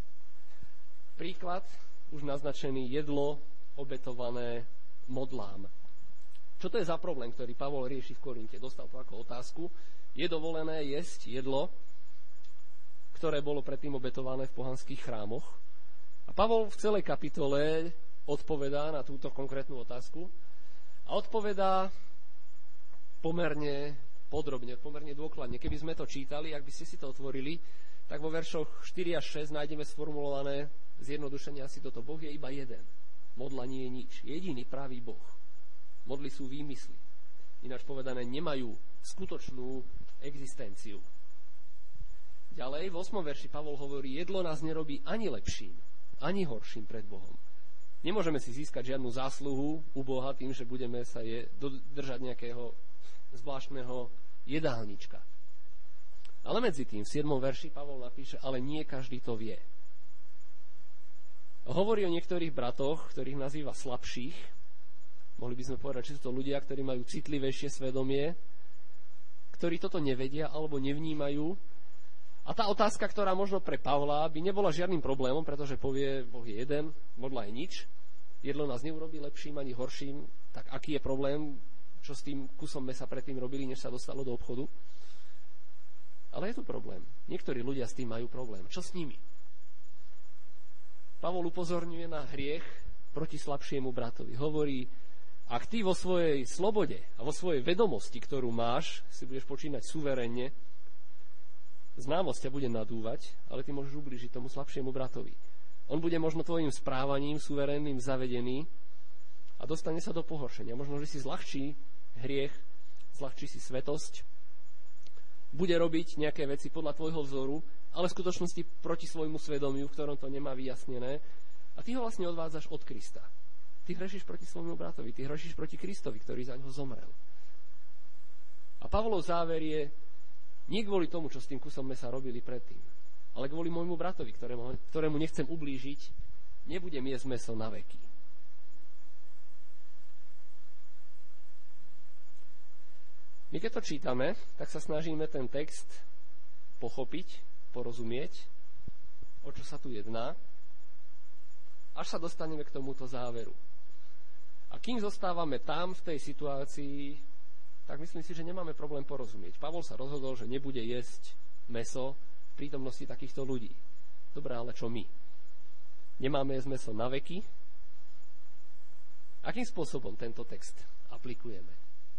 Príklad, už naznačený, jedlo obetované modlám. Čo to je za problém, ktorý Pavol rieši v Korinte? Dostal to ako otázku. Je dovolené jesť jedlo, ktoré bolo predtým obetované v pohanských chrámoch? A Pavol v celej kapitole odpovedá na túto konkrétnu otázku a odpovedá pomerne podrobne, pomerne dôkladne. Keby sme to čítali, ak by ste si to otvorili, tak vo veršoch štyri až šesť nájdeme sformulované zjednodušenie asi toto. Boh je iba jeden. Modla nie je nič. Jediný pravý Boh. Modly sú výmysly. Ináč povedané, nemajú skutočnú existenciu. Ďalej, v osiemom verši Pavol hovorí, jedlo nás nerobí ani lepším, ani horším pred Bohom. Nemôžeme si získať žiadnu zásluhu u Boha tým, že budeme sa je držať nejakého zvláštneho jedálnička. Ale medzi tým v siedmom verši Pavol napíše, ale nie každý to vie. Hovorí o niektorých bratoch, ktorých nazýva slabších. Mohli by sme povedať, že sú to ľudia, ktorí majú citlivejšie svedomie, ktorí toto nevedia alebo nevnímajú. A tá otázka, ktorá možno pre Pavla by nebola žiadnym problémom, pretože povie, Boh je jeden, modla je nič, jedlo nás neurobí lepším ani horším, tak aký je problém, čo s tým kusom mesa predtým robili, než sa dostalo do obchodu? Ale je tu problém. Niektorí ľudia s tým majú problém. Čo s nimi? Pavol upozorňuje na hriech proti slabšiemu bratovi. Hovorí, ak ty vo svojej slobode a vo svojej vedomosti, ktorú máš, si budeš počínať suverénne, známosť ťa bude nadúvať, ale ty môžeš ublížiť tomu slabšiemu bratovi. On bude možno tvojim správaním suverénnym zavedený a dostane sa do pohoršenia. Možno, že si zľahčí hriech, zľahčí si svetosť, bude robiť nejaké veci podľa tvojho vzoru, ale v skutočnosti proti svojmu svedomiu, v ktorom to nemá vyjasnené. A ty ho vlastne odvádzaš od Krista. Ty hrešíš proti svojmu bratovi, ty hrešíš proti Kristovi, ktorý za ňoho zomrel. A Pavlov záver je nie kvôli tomu, čo s tým kusom mesa robili predtým, ale kvôli môjmu bratovi, ktorému, ktorému nechcem ublížiť, nebudem jesť meso na veky. My keď to čítame, tak sa snažíme ten text pochopiť, porozumieť, o čo sa tu jedná, až sa dostaneme k tomuto záveru. A kým zostávame tam, v tej situácii, tak myslím si, že nemáme problém porozumieť. Pavol sa rozhodol, že nebude jesť mäso v prítomnosti takýchto ľudí. Dobre, ale čo my? Nemáme jesť mäso na veky? Akým spôsobom tento text aplikujeme?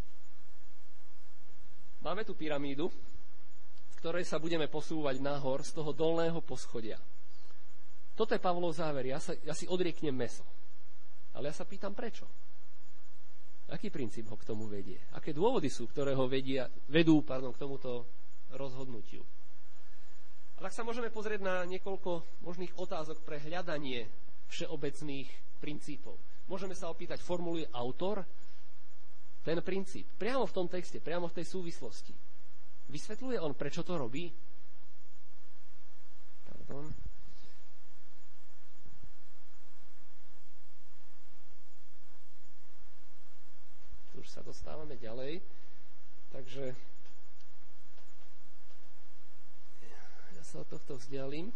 Máme tu pyramídu, v ktorej sa budeme posúvať nahor z toho dolného poschodia. Toto je Pavlov záver. Ja, sa, ja si odrieknem mäso. Ale ja sa pýtam, prečo? Aký princíp ho k tomu vedie? Aké dôvody sú, ktoré ho vedia, vedú pardon, k tomuto rozhodnutiu? A tak sa môžeme pozrieť na niekoľko možných otázok pre hľadanie všeobecných princípov. Môžeme sa opýtať, formuluje autor ten princíp priamo v tom texte, priamo v tej súvislosti. Vysvetľuje on, prečo to robí? Pardon. Tu už sa dostávame ďalej. Takže ja sa od tohto vzdialím.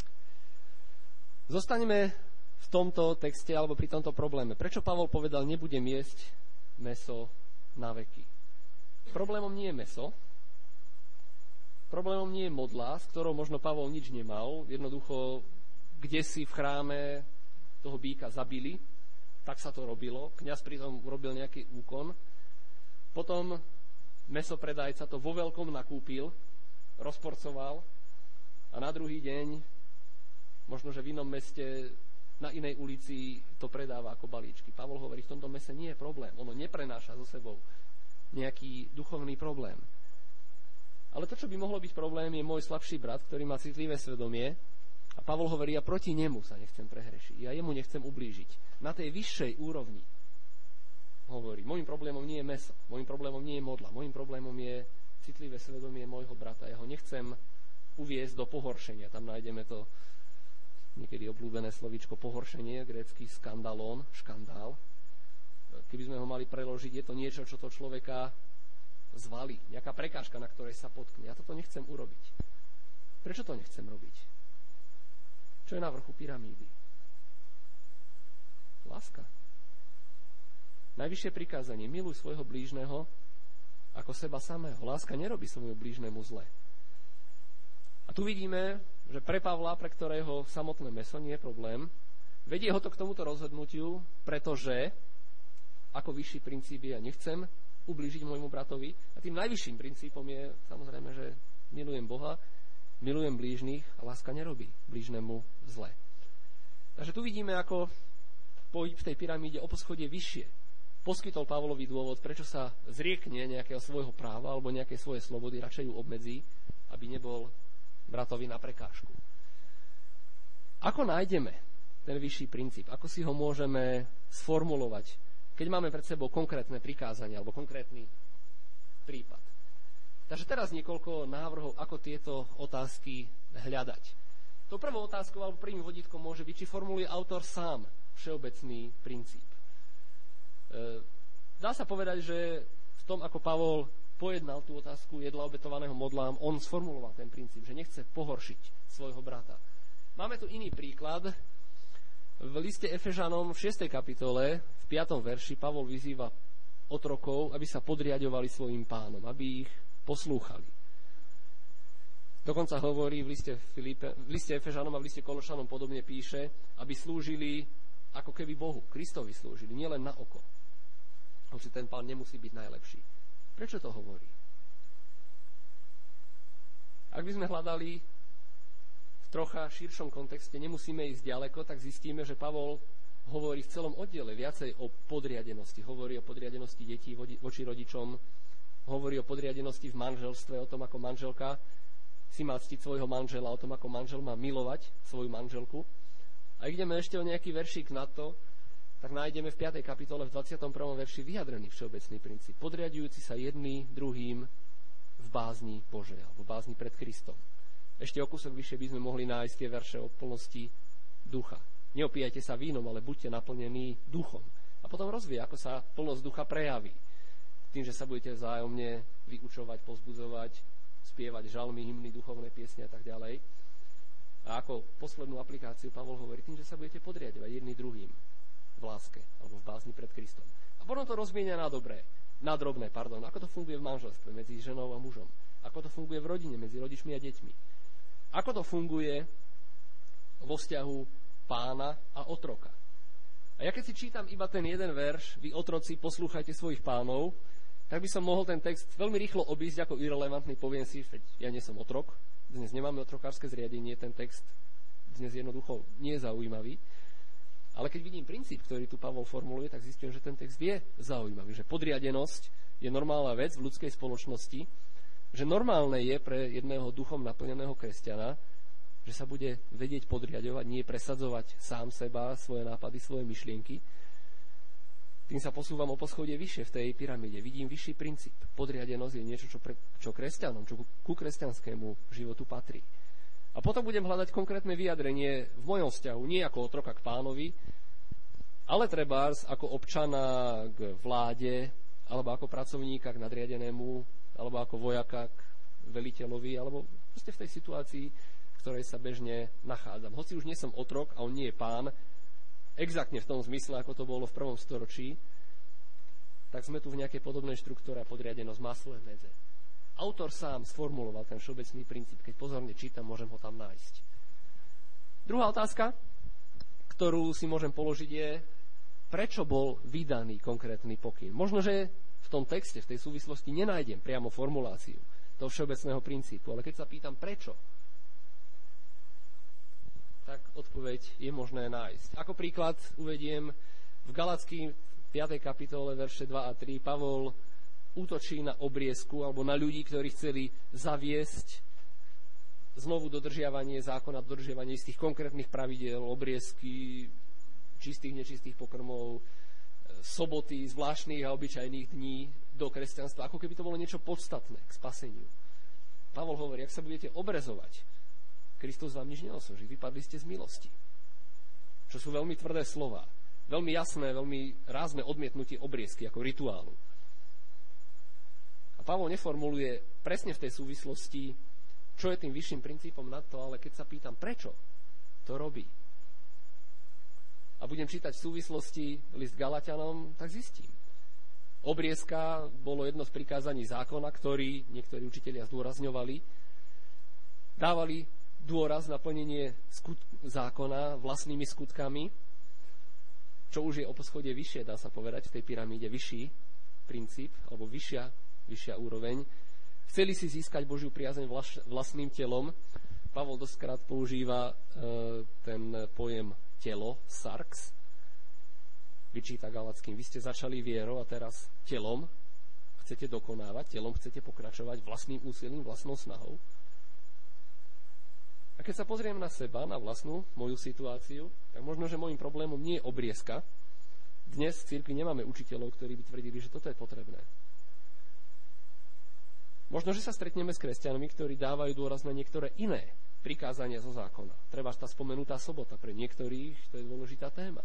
Zostaneme v tomto texte alebo pri tomto probléme. Prečo Pavol povedal, nebudem jesť mäso na veky? Problémom nie je mäso, problémom nie je modla, s ktorou možno Pavol nič nemal. Jednoducho, kde si v chráme toho býka zabili, tak sa to robilo. Kňaz pritom urobil nejaký úkon. Potom mäsopredajca to vo veľkom nakúpil, rozporcoval a na druhý deň, možno že v inom meste, na inej ulici to predáva ako balíčky. Pavol hovorí, v tomto mese nie je problém. Ono neprenáša so sebou nejaký duchovný problém. Ale to, čo by mohlo byť problém, je môj slabší brat, ktorý má citlivé svedomie. A Pavol hovorí, ja proti nemu sa nechcem prehrešiť. Ja jemu nechcem ublížiť. Na tej vyššej úrovni hovorí, môjim problémom nie je mäso, môjim problémom nie je modla, môjim problémom je citlivé svedomie môjho brata. Ja ho nechcem uviesť do pohoršenia. Tam nájdeme to niekedy obľúbené slovíčko pohoršenie, grécky skandalón, škandál. Keby sme ho mali preložiť, je to niečo, čo to človeka zvalí, nejaká prekážka, na ktorej sa potkne. Ja toto nechcem urobiť. Prečo to nechcem robiť? Čo je na vrchu pyramídy? Láska. Najvyššie prikázanie, miluj svojho blížneho ako seba samého. Láska nerobí svojmu blížnemu zle. A tu vidíme, že pre Pavla, pre ktorého samotné mäso nie je problém, vedie ho to k tomuto rozhodnutiu, pretože ako vyšší princíp je, ja nechcem ublížiť môjmu bratovi. A tým najvyšším princípom je samozrejme, že milujem Boha, milujem blížnych a láska nerobí blížnemu zle. Takže tu vidíme, ako pohyb v tej pyramíde o poschodie vyššie poskytol Pavlovi dôvod, prečo sa zriekne nejakého svojho práva alebo nejakej svojej slobody, radšej ju obmedzí, aby nebol bratovi na prekážku. Ako nájdeme ten vyšší princíp? Ako si ho môžeme sformulovať, keď máme pred sebou konkrétne prikázanie alebo konkrétny prípad? Takže teraz niekoľko návrhov, ako tieto otázky hľadať. To prvou otázkou alebo prvým vodítkom môže byť, či formuluje autor sám všeobecný princíp. Dá sa povedať, že v tom, ako Pavol pojednal tú otázku jedla obetovaného modlám, on sformuloval ten princíp, že nechce pohoršiť svojho brata. Máme tu iný príklad. V liste Efežanom v šiestej kapitole, v piatom verši, Pavol vyzýva otrokov, aby sa podriaďovali svojim pánom, aby ich poslúchali. Dokonca hovorí v liste, Filipe, v liste Efežanom a v liste Kološanom podobne píše, aby slúžili ako keby Bohu, Kristovi slúžili, nielen na oko. Hoci ten pán nemusí byť najlepší. Prečo to hovorí? Ak by sme hľadali v trocha širšom kontexte, nemusíme ísť ďaleko, tak zistíme, že Pavol hovorí v celom oddiele viacej o podriadenosti. Hovorí o podriadenosti detí voči rodičom, hovorí o podriadenosti v manželstve, o tom, ako manželka si má ctiť svojho manžela, o tom, ako manžel má milovať svoju manželku. A ideme ešte o nejaký veršík na to, tak nájdeme v piatej kapitole v dvadsiatom prvom verši vyjadrený všeobecný princíp. Podriadujúci sa jedný druhým v bázni Božej, alebo v bázni pred Kristom. Ešte o kúsok vyššie by sme mohli nájsť tie verše o plnosti ducha. Neopíjajte sa vínom, ale buďte naplnení duchom. A potom rozvíja, ako sa plnosť ducha prejaví. Tým, že sa budete vzájomne vyučovať, pozbudzovať, spievať žalmy, hymny, duchovné piesne a tak ďalej. A ako poslednú aplikáciu Pavol hovorí tým, že sa budete podriadovať jedný druhým v láske alebo v bázni pred Kristom. A potom to rozmienia na dobré, na drobné, pardon. Ako to funguje v manželstve medzi ženou a mužom? Ako to funguje v rodine medzi rodičmi a deťmi? Ako to funguje vo vzťahu pána a otroka? A ja keď si čítam iba ten jeden verš, vy otroci, poslúchajte svojich pánov, tak by som mohol ten text veľmi rýchlo obísť ako irrelevantný, poviem si, veď ja nie som otrok, dnes nemáme otrokárske zriadenie, ten text dnes jednoducho nie je zaujímavý. Ale keď vidím princíp, ktorý tu Pavol formuluje, tak zistím, že ten text je zaujímavý, že podriadenosť je normálna vec v ľudskej spoločnosti, že normálne je pre jedného duchom naplneného kresťana, že sa bude vedieť podriadovať, nie presadzovať sám seba, svoje nápady, svoje myšlienky. Tým sa posúvam o poschodie vyššie v tej pyramíde. Vidím vyšší princíp. Podriadenosť je niečo, čo, pre, čo kresťanom, čo ku kresťanskému životu patrí. A potom budem hľadať konkrétne vyjadrenie v mojom vzťahu, nie ako otroka k pánovi, ale trebárs ako občana k vláde, alebo ako pracovníka k nadriadenému, alebo ako vojaka k veliteľovi, alebo proste v tej situácii, v ktorej sa bežne nachádzam. Hoci už nie som otrok a on nie je pán, exaktne v tom zmysle, ako to bolo v prvom storočí, tak sme tu v nejakej podobnej štruktúre a podriadenosť má svoje medze. Autor sám sformuloval ten všeobecný princíp. Keď pozorne čítam, môžem ho tam nájsť. Druhá otázka, ktorú si môžem položiť, je, prečo bol vydaný konkrétny pokyn. Možno, že v tom texte, v tej súvislosti nenájdem priamo formuláciu toho všeobecného princípu, ale keď sa pýtam prečo, tak odpoveď je možné nájsť. Ako príklad uvediem v Galackým piatej kapitole verše dva a tri. Pavol útočí na obriezku alebo na ľudí, ktorí chceli zaviesť znovu dodržiavanie zákona, dodržiavanie z tých konkrétnych pravidiel, obriezky, čistých, nečistých pokrmov, soboty, zvláštnych a obyčajných dní do kresťanstva, ako keby to bolo niečo podstatné k spaseniu. Pavol hovorí, ak sa budete obrezovať, Kristus vám nič neosoží, vypadli ste z milosti. Čo sú veľmi tvrdé slová, veľmi jasné, veľmi rázne odmietnutie obriezky ako rituálu. A Pavol neformuluje presne v tej súvislosti, čo je tým vyšším princípom na to, ale keď sa pýtam, prečo to robí. A budem čítať v súvislosti list Galatianom, tak zistím. Obriezka bolo jedno z prikázaní zákona, ktorý niektorí učitelia zdôrazňovali. Dávali dôraz na plnenie skut- zákona vlastnými skutkami, čo už je o poschodie vyššie, dá sa povedať, v tej pyramíde vyšší princíp, alebo vyššia, vyššia úroveň. Chceli si získať Božiu priazeň vlaš- vlastným telom. Pavol doskrát používa e, ten pojem telo, sarx. Vyčíta Galackým, vy ste začali vierou a teraz telom chcete dokonávať, telom chcete pokračovať vlastným úsilím, vlastnou snahou. A keď sa pozriem na seba, na vlastnú moju situáciu, tak možno, že môjim problémom nie je obriezka. Dnes v cirkvi nemáme učiteľov, ktorí by tvrdili, že toto je potrebné. Možno, že sa stretneme s kresťanmi, ktorí dávajú dôraz na niektoré iné prikázania zo zákona. Treba tá spomenutá sobota, pre niektorých to je dôležitá téma.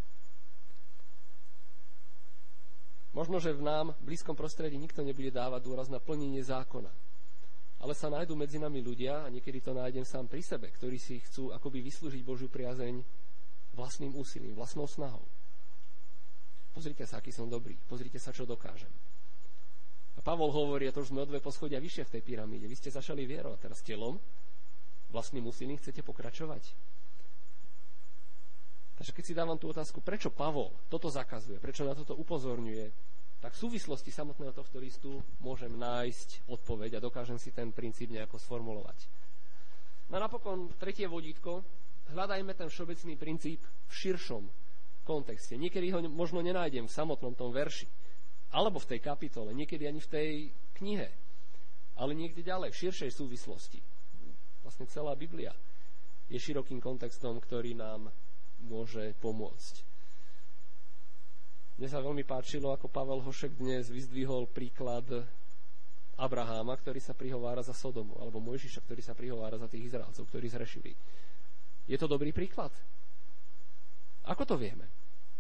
Možno, že v nám, v blízkom prostredí, nikto nebude dávať dôraz na plnenie zákona. Ale sa nájdú medzi nami ľudia, a niekedy to nájdem sám pri sebe, ktorí si chcú akoby vyslúžiť Božiu priazeň vlastným úsilím, vlastnou snahou. Pozrite sa, aký som dobrý, pozrite sa, čo dokážem. A A Pavol hovorí, a to už sme o dve poschodia vyššie v tej pyramíde. Vy ste začali vierou a teraz telom, vlastným úsilím chcete pokračovať. Takže keď si dávam tú otázku, prečo Pavol toto zakazuje, prečo na toto upozorňuje, tak v súvislosti samotného tohto listu môžem nájsť odpoveď a dokážem si ten princíp nejako sformulovať. No a napokon tretie vodítko, hľadajme ten všeobecný princíp v širšom kontexte. Niekedy ho možno nenájdem v samotnom tom verši, alebo v tej kapitole, niekedy ani v tej knihe, ale niekde ďalej, v širšej súvislosti. Vlastne celá Biblia je širokým kontextom, ktorý nám môže pomôcť. Mne sa veľmi páčilo, ako Pavel Hošek dnes vyzdvihol príklad Abraháma, ktorý sa prihovára za Sodomu, alebo Mojžiša, ktorý sa prihovára za tých Izraelcov, ktorí zrešili. Je to dobrý príklad? Ako to vieme?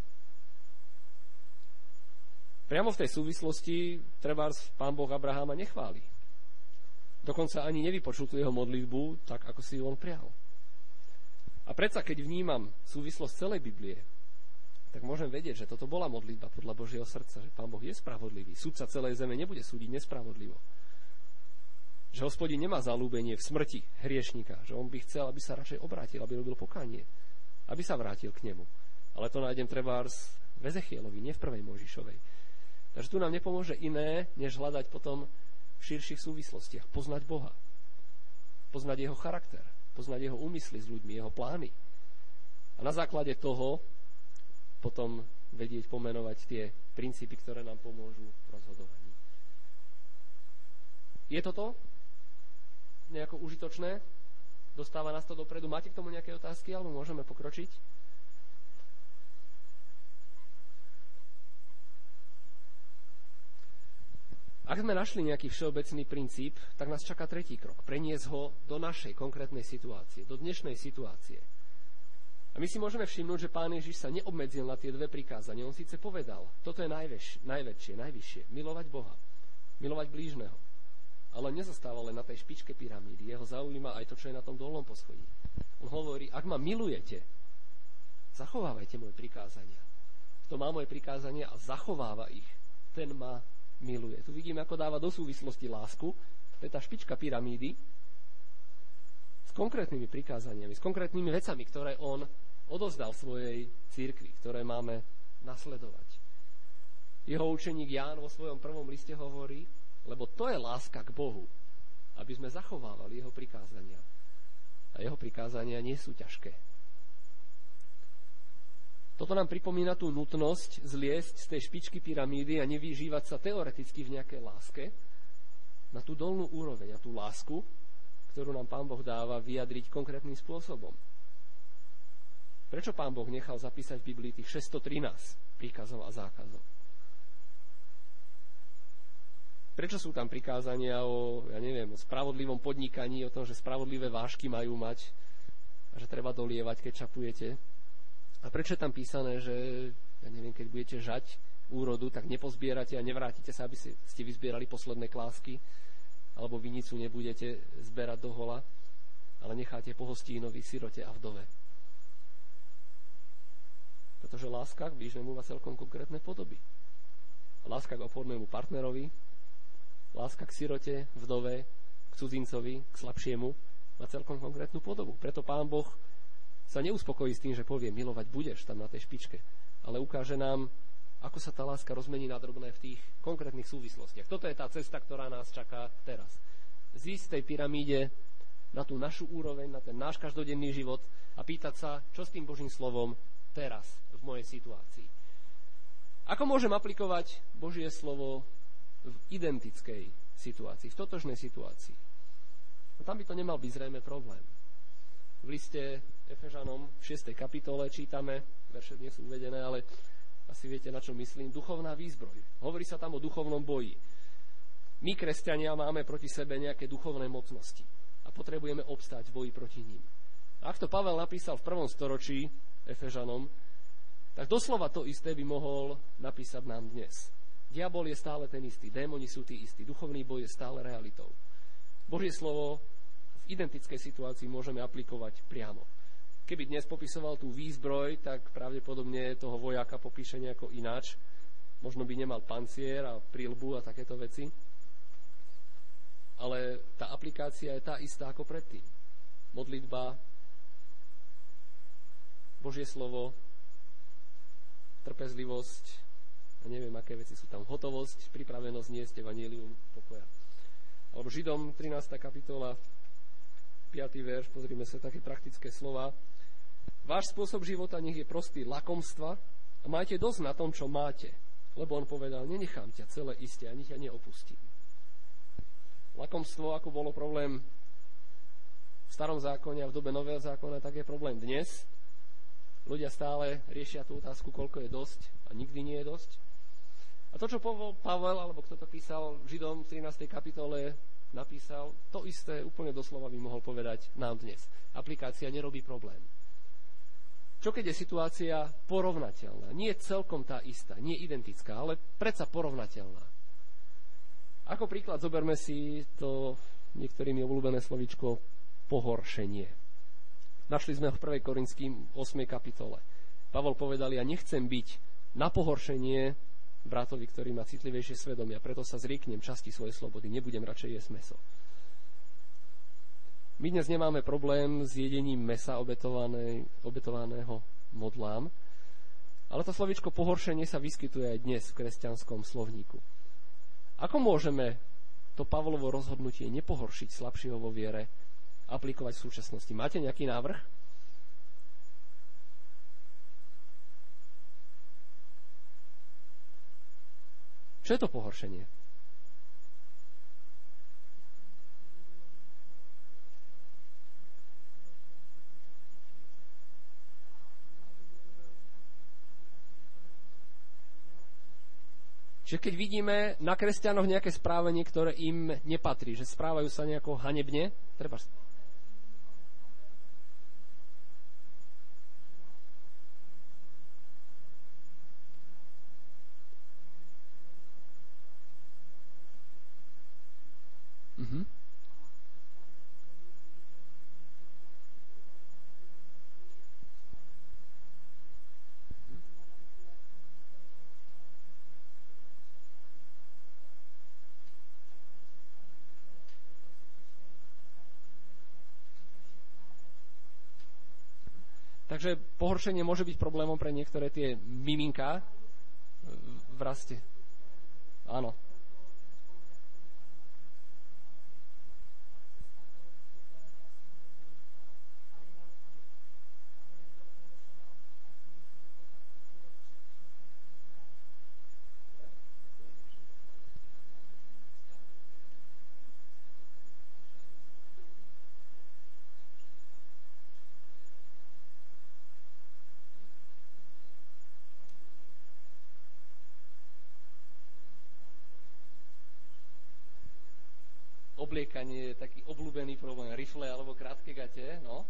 Priamo v tej súvislosti trebárs Pán Boh Abraháma nechváli. Dokonca ani nevypočul tú jeho modlitbu, tak ako si ju on prial. A predsa, keď vnímam súvislosť celej Biblie, tak môžem vedieť, že toto bola modlitba podľa Božieho srdca, že Pán Boh je spravodlivý. Sudca celej zeme nebude súdiť nespravodlivo. Že Hospodin nemá zaľúbenie v smrti hriešnika, že on by chcel, aby sa radšej obrátil, aby robil pokánie, aby sa vrátil k nemu. Ale to nájdem trebárs v Ezechielovi, nie v prvej Mojžišovej. Takže tu nám nepomôže iné, než hľadať potom v širších súvislostiach, poznať Boha, poznať jeho charakter, poznať jeho úmysly s ľuďmi, jeho plány. A na základe toho potom vedieť pomenovať tie princípy, ktoré nám pomôžu v rozhodovaní. Je toto nejako užitočné? Dostáva nás to dopredu? Máte k tomu nejaké otázky, alebo môžeme pokročiť? Ak sme našli nejaký všeobecný princíp, tak nás čaká tretí krok. Preniesť ho do našej konkrétnej situácie, do dnešnej situácie. A my si môžeme všimnúť, že Pán Ježiš sa neobmedzil na tie dve prikázania. On síce povedal, toto je najväč, najväčšie, najvyššie, milovať Boha, milovať blížneho. Ale nezostáva len na tej špičke pyramídy. Jeho zaujíma aj to, čo je na tom dolnom poschodí. On hovorí, ak ma milujete, zachovávajte moje prikázania. Kto má moje prikázania a zachováva ich, ten ma miluje. Tu vidíme, ako dáva do súvislosti lásku. To je tá špička pyramídy s konkrétnymi prikázaniami, s konkrétnymi vecami, ktoré on odozdal svojej cirkvi, ktoré máme nasledovať. Jeho učeník Ján vo svojom prvom liste hovorí, lebo to je láska k Bohu, aby sme zachovávali jeho prikázania. A jeho prikázania nie sú ťažké. Toto nám pripomína tú nutnosť zliesť z tej špičky pyramídy a nevyžívať sa teoreticky v nejakej láske na tú dolnú úroveň, a tú lásku, ktorú nám Pán Boh dáva, vyjadriť konkrétnym spôsobom. Prečo Pán Boh nechal zapísať v Biblii tých šesťstotrinásť príkazov a zákazov? Prečo sú tam prikázania o, ja neviem, o spravodlivom podnikaní, o tom, že spravodlivé vážky majú mať a že treba dolievať, keď čapujete? A prečo je tam písané, že, ja neviem, keď budete žať úrodu, tak nepozbierate a nevrátite sa, aby ste vyzbierali posledné klásky, alebo vinicu nebudete zberať do hola, ale necháte po hostínovi, sirote a vdove. Pretože láska k blížnemu má celkom konkrétne podoby. Láska k obchodnému partnerovi, láska k sirote, vdove, k cudzincovi, k slabšiemu má celkom konkrétnu podobu. Preto Pán Boh sa neuspokojí s tým, že povie, milovať budeš tam na tej špičke, ale ukáže nám, ako sa tá láska rozmení na drobné v tých konkrétnych súvislostiach. Toto je tá cesta, ktorá nás čaká teraz. Zísť z tej pyramíde na tú našu úroveň, na ten náš každodenný život a pýtať sa, čo s tým Božím slovom teraz v mojej situácii. Ako môžem aplikovať Božie slovo v identickej situácii, v totožnej situácii? No, tam by to nemal byť zrejme problém. V liste Efežanom v šiestej kapitole čítame, verše nie sú uvedené, ale asi viete, na čo myslím, duchovná výzbroj. Hovorí sa tam o duchovnom boji. My, kresťania, máme proti sebe nejaké duchovné mocnosti a potrebujeme obstáť v boji proti ním. A ak to Pavel napísal v prvom storočí Efežanom, tak doslova to isté by mohol napísať nám dnes. Diabol je stále ten istý, démoni sú tí istí, duchovný boj je stále realitou. Božie slovo v identickej situácii môžeme aplikovať priamo. Keby dnes popisoval tú výzbroj, tak pravdepodobne toho vojaka popíše nejako ináč. Možno by nemal pancier a príľbu a takéto veci. ale tá aplikácia je tá istá ako predtým. Modlitba, Božie slovo, trpezlivosť, a neviem, aké veci sú tam, hotovosť, pripravenosť niesť evanjelium pokoja. Alebo Židom trinásta kapitola, piaty verš, pozrime sa také praktické slova. Váš spôsob života nech je prostý lakomstva a majte dosť na tom, čo máte. Lebo on povedal, nenechám ťa celé iste, ani ťa neopustím. Lakomstvo, ako bolo problém v starom zákone a v dobe nového zákona, tak je problém dnes. Ľudia stále riešia tú otázku, koľko je dosť a nikdy nie je dosť. A to, čo Pavel, alebo kto to písal Židom v trinástej kapitole, napísal, to isté úplne doslova by mohol povedať nám dnes. Aplikácia nerobí problém. Čo keď je situácia porovnateľná? Nie celkom tá istá, nie identická, ale predsa porovnateľná. Ako príklad zoberme si to niektorými obľúbené slovíčko pohoršenie. Našli sme ho v prvej Korinským ôsmej kapitole. Pavol povedal, ja nechcem byť na pohoršenie bratovi, ktorý má citlivejšie svedomie, a preto sa zrieknem časti svojej slobody, nebudem radšej jesť mäso. My dnes nemáme problém s jedením mäsa obetovaného modlám, ale to slovíčko pohoršenie sa vyskytuje aj dnes v kresťanskom slovníku. Ako môžeme to Pavlovo rozhodnutie nepohoršiť slabšieho vo viere aplikovať v súčasnosti? Máte nejaký návrh? Čo je to pohoršenie? Čiže keď vidíme na kresťanoch nejaké správanie, ktoré im nepatrí, že správajú sa nejako hanebne, treba... Mhm. Takže pohoršenie môže byť problémom pre niektoré tie miminká v raste. Áno. Obliekanie je taký obľúbený problém. Rifle alebo krátke gate, no.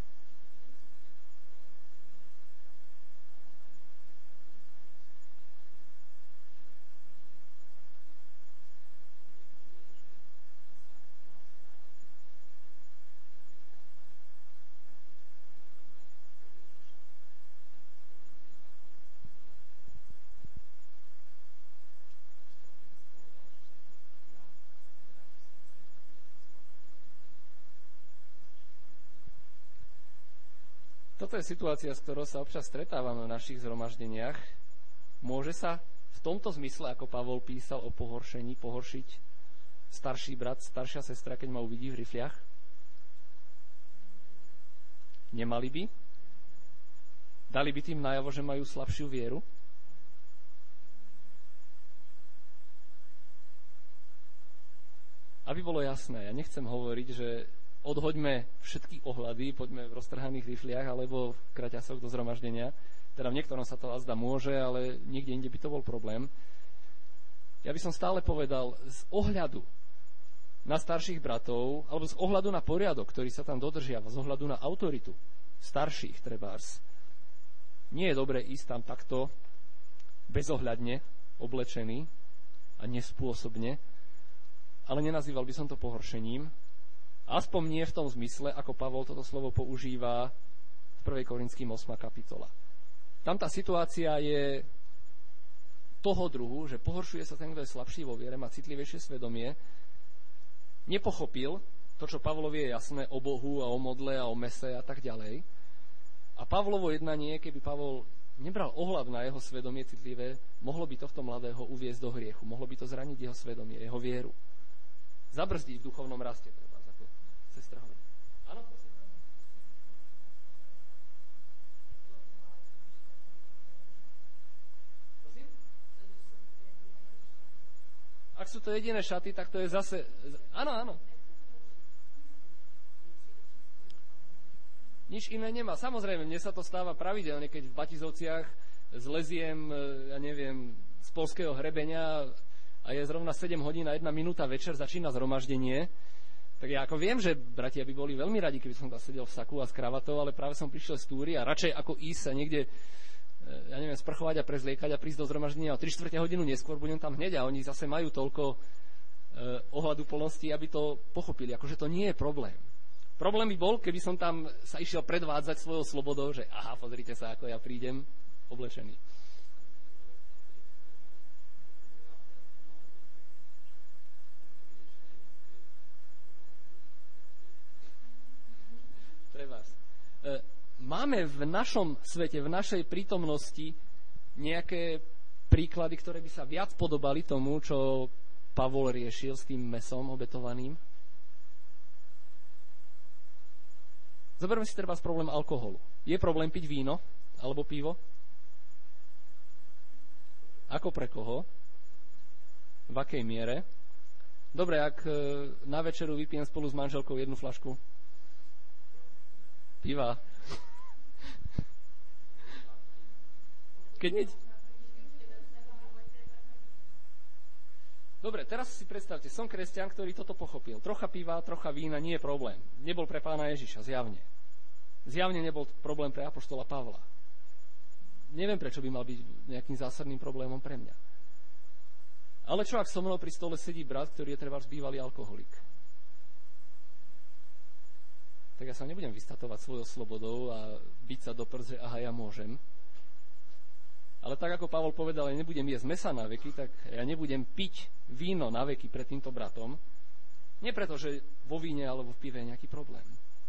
Toto je situácia, s ktorou sa občas stretávame v našich zhromaždeniach. Môže sa v tomto zmysle, ako Pavol písal o pohoršení, pohoršiť starší brat, staršia sestra, keď ma uvidí v rifliach? Nemali by? Dali by tým najavo, že majú slabšiu vieru? Aby bolo jasné, ja nechcem hovoriť, že odhoďme všetky ohľady, poďme v roztrhaných rifliach alebo v kraťasoch do zhromaždenia. Teda v niektorom sa to azda môže, ale niekde inde by to bol problém. Ja by som stále povedal, z ohľadu na starších bratov, alebo z ohľadu na poriadok, ktorý sa tam dodržiava, z ohľadu na autoritu starších trebárs, nie je dobre ísť tam takto bezohľadne oblečený a nespôsobne, ale nenazýval by som to pohoršením. Aspoň nie v tom zmysle, ako Pavol toto slovo používa v prvej Korinským ôsmej kapitola. Tam tá situácia je toho druhu, že pohoršuje sa ten, kto je slabší vo viere, má citlivejšie svedomie, nepochopil to, čo Pavlovi je jasné o Bohu a o modle a o mese a tak ďalej. A Pavlovo jednanie, keby Pavol nebral ohľad na jeho svedomie citlivé, mohlo by tohto mladého uviesť do hriechu. Mohlo by to zraniť jeho svedomie, jeho vieru. Zabrzdiť v duchovnom raste, treba, ako sestra hovorí. Áno, prosím. Prosím? Ak sú to jediné šaty, tak to je zase... Áno, áno. Nič iné nemá. Samozrejme, mne sa to stáva pravidelne, keď v Batizovciach zleziem, ja neviem, z poľského hrebenia a je zrovna sedem hodín a jedna minúta večer, začína zhromaždenie. Tak ja ako viem, že bratia by boli veľmi radi, keby som tam sedel v saku a s kravatou, ale práve som prišiel z túry a radšej ako ísť sa niekde, ja neviem, sprchovať a prezliekať a prísť do zhromaždenia o tri štvrte hodinu neskôr, budem tam hneď a oni zase majú toľko eh, ohľadu plnosti, aby to pochopili. Akože to nie je problém. Problém by bol, keby som tam sa išiel predvádzať svojou slobodou, že aha, pozrite sa, ako ja prídem oblečený. Pre vás. E, máme v našom svete, v našej prítomnosti nejaké príklady, ktoré by sa viac podobali tomu, čo Pavol riešil s tým mesom obetovaným? Zoberme si teraz problém alkoholu. Je problém piť víno alebo pivo? Ako pre koho? V akej miere? Dobre, ak na večeru vypijem spolu s manželkou jednu fľašku piva. Keď nie... Dobre, teraz si predstavte, som kresťan, ktorý toto pochopil. Trocha piva, trocha vína nie je problém. Nebol pre pána Ježiša, zjavne. Zjavne nebol problém pre apoštola Pavla. Neviem, prečo by mal byť nejakým zásadným problémom pre mňa. Ale čo, ak so mnou pri stole sedí brat, ktorý je trebárs bývalý alkoholik? Tak ja sa nebudem vystatovať svojou slobodou a biť sa do prdze, aha, ja môžem. Ale tak, ako Pavol povedal, ja nebudem jesť mesa na veky, tak ja nebudem piť víno na veky pred týmto bratom. Nie preto, že vo víne alebo v pive je nejaký problém.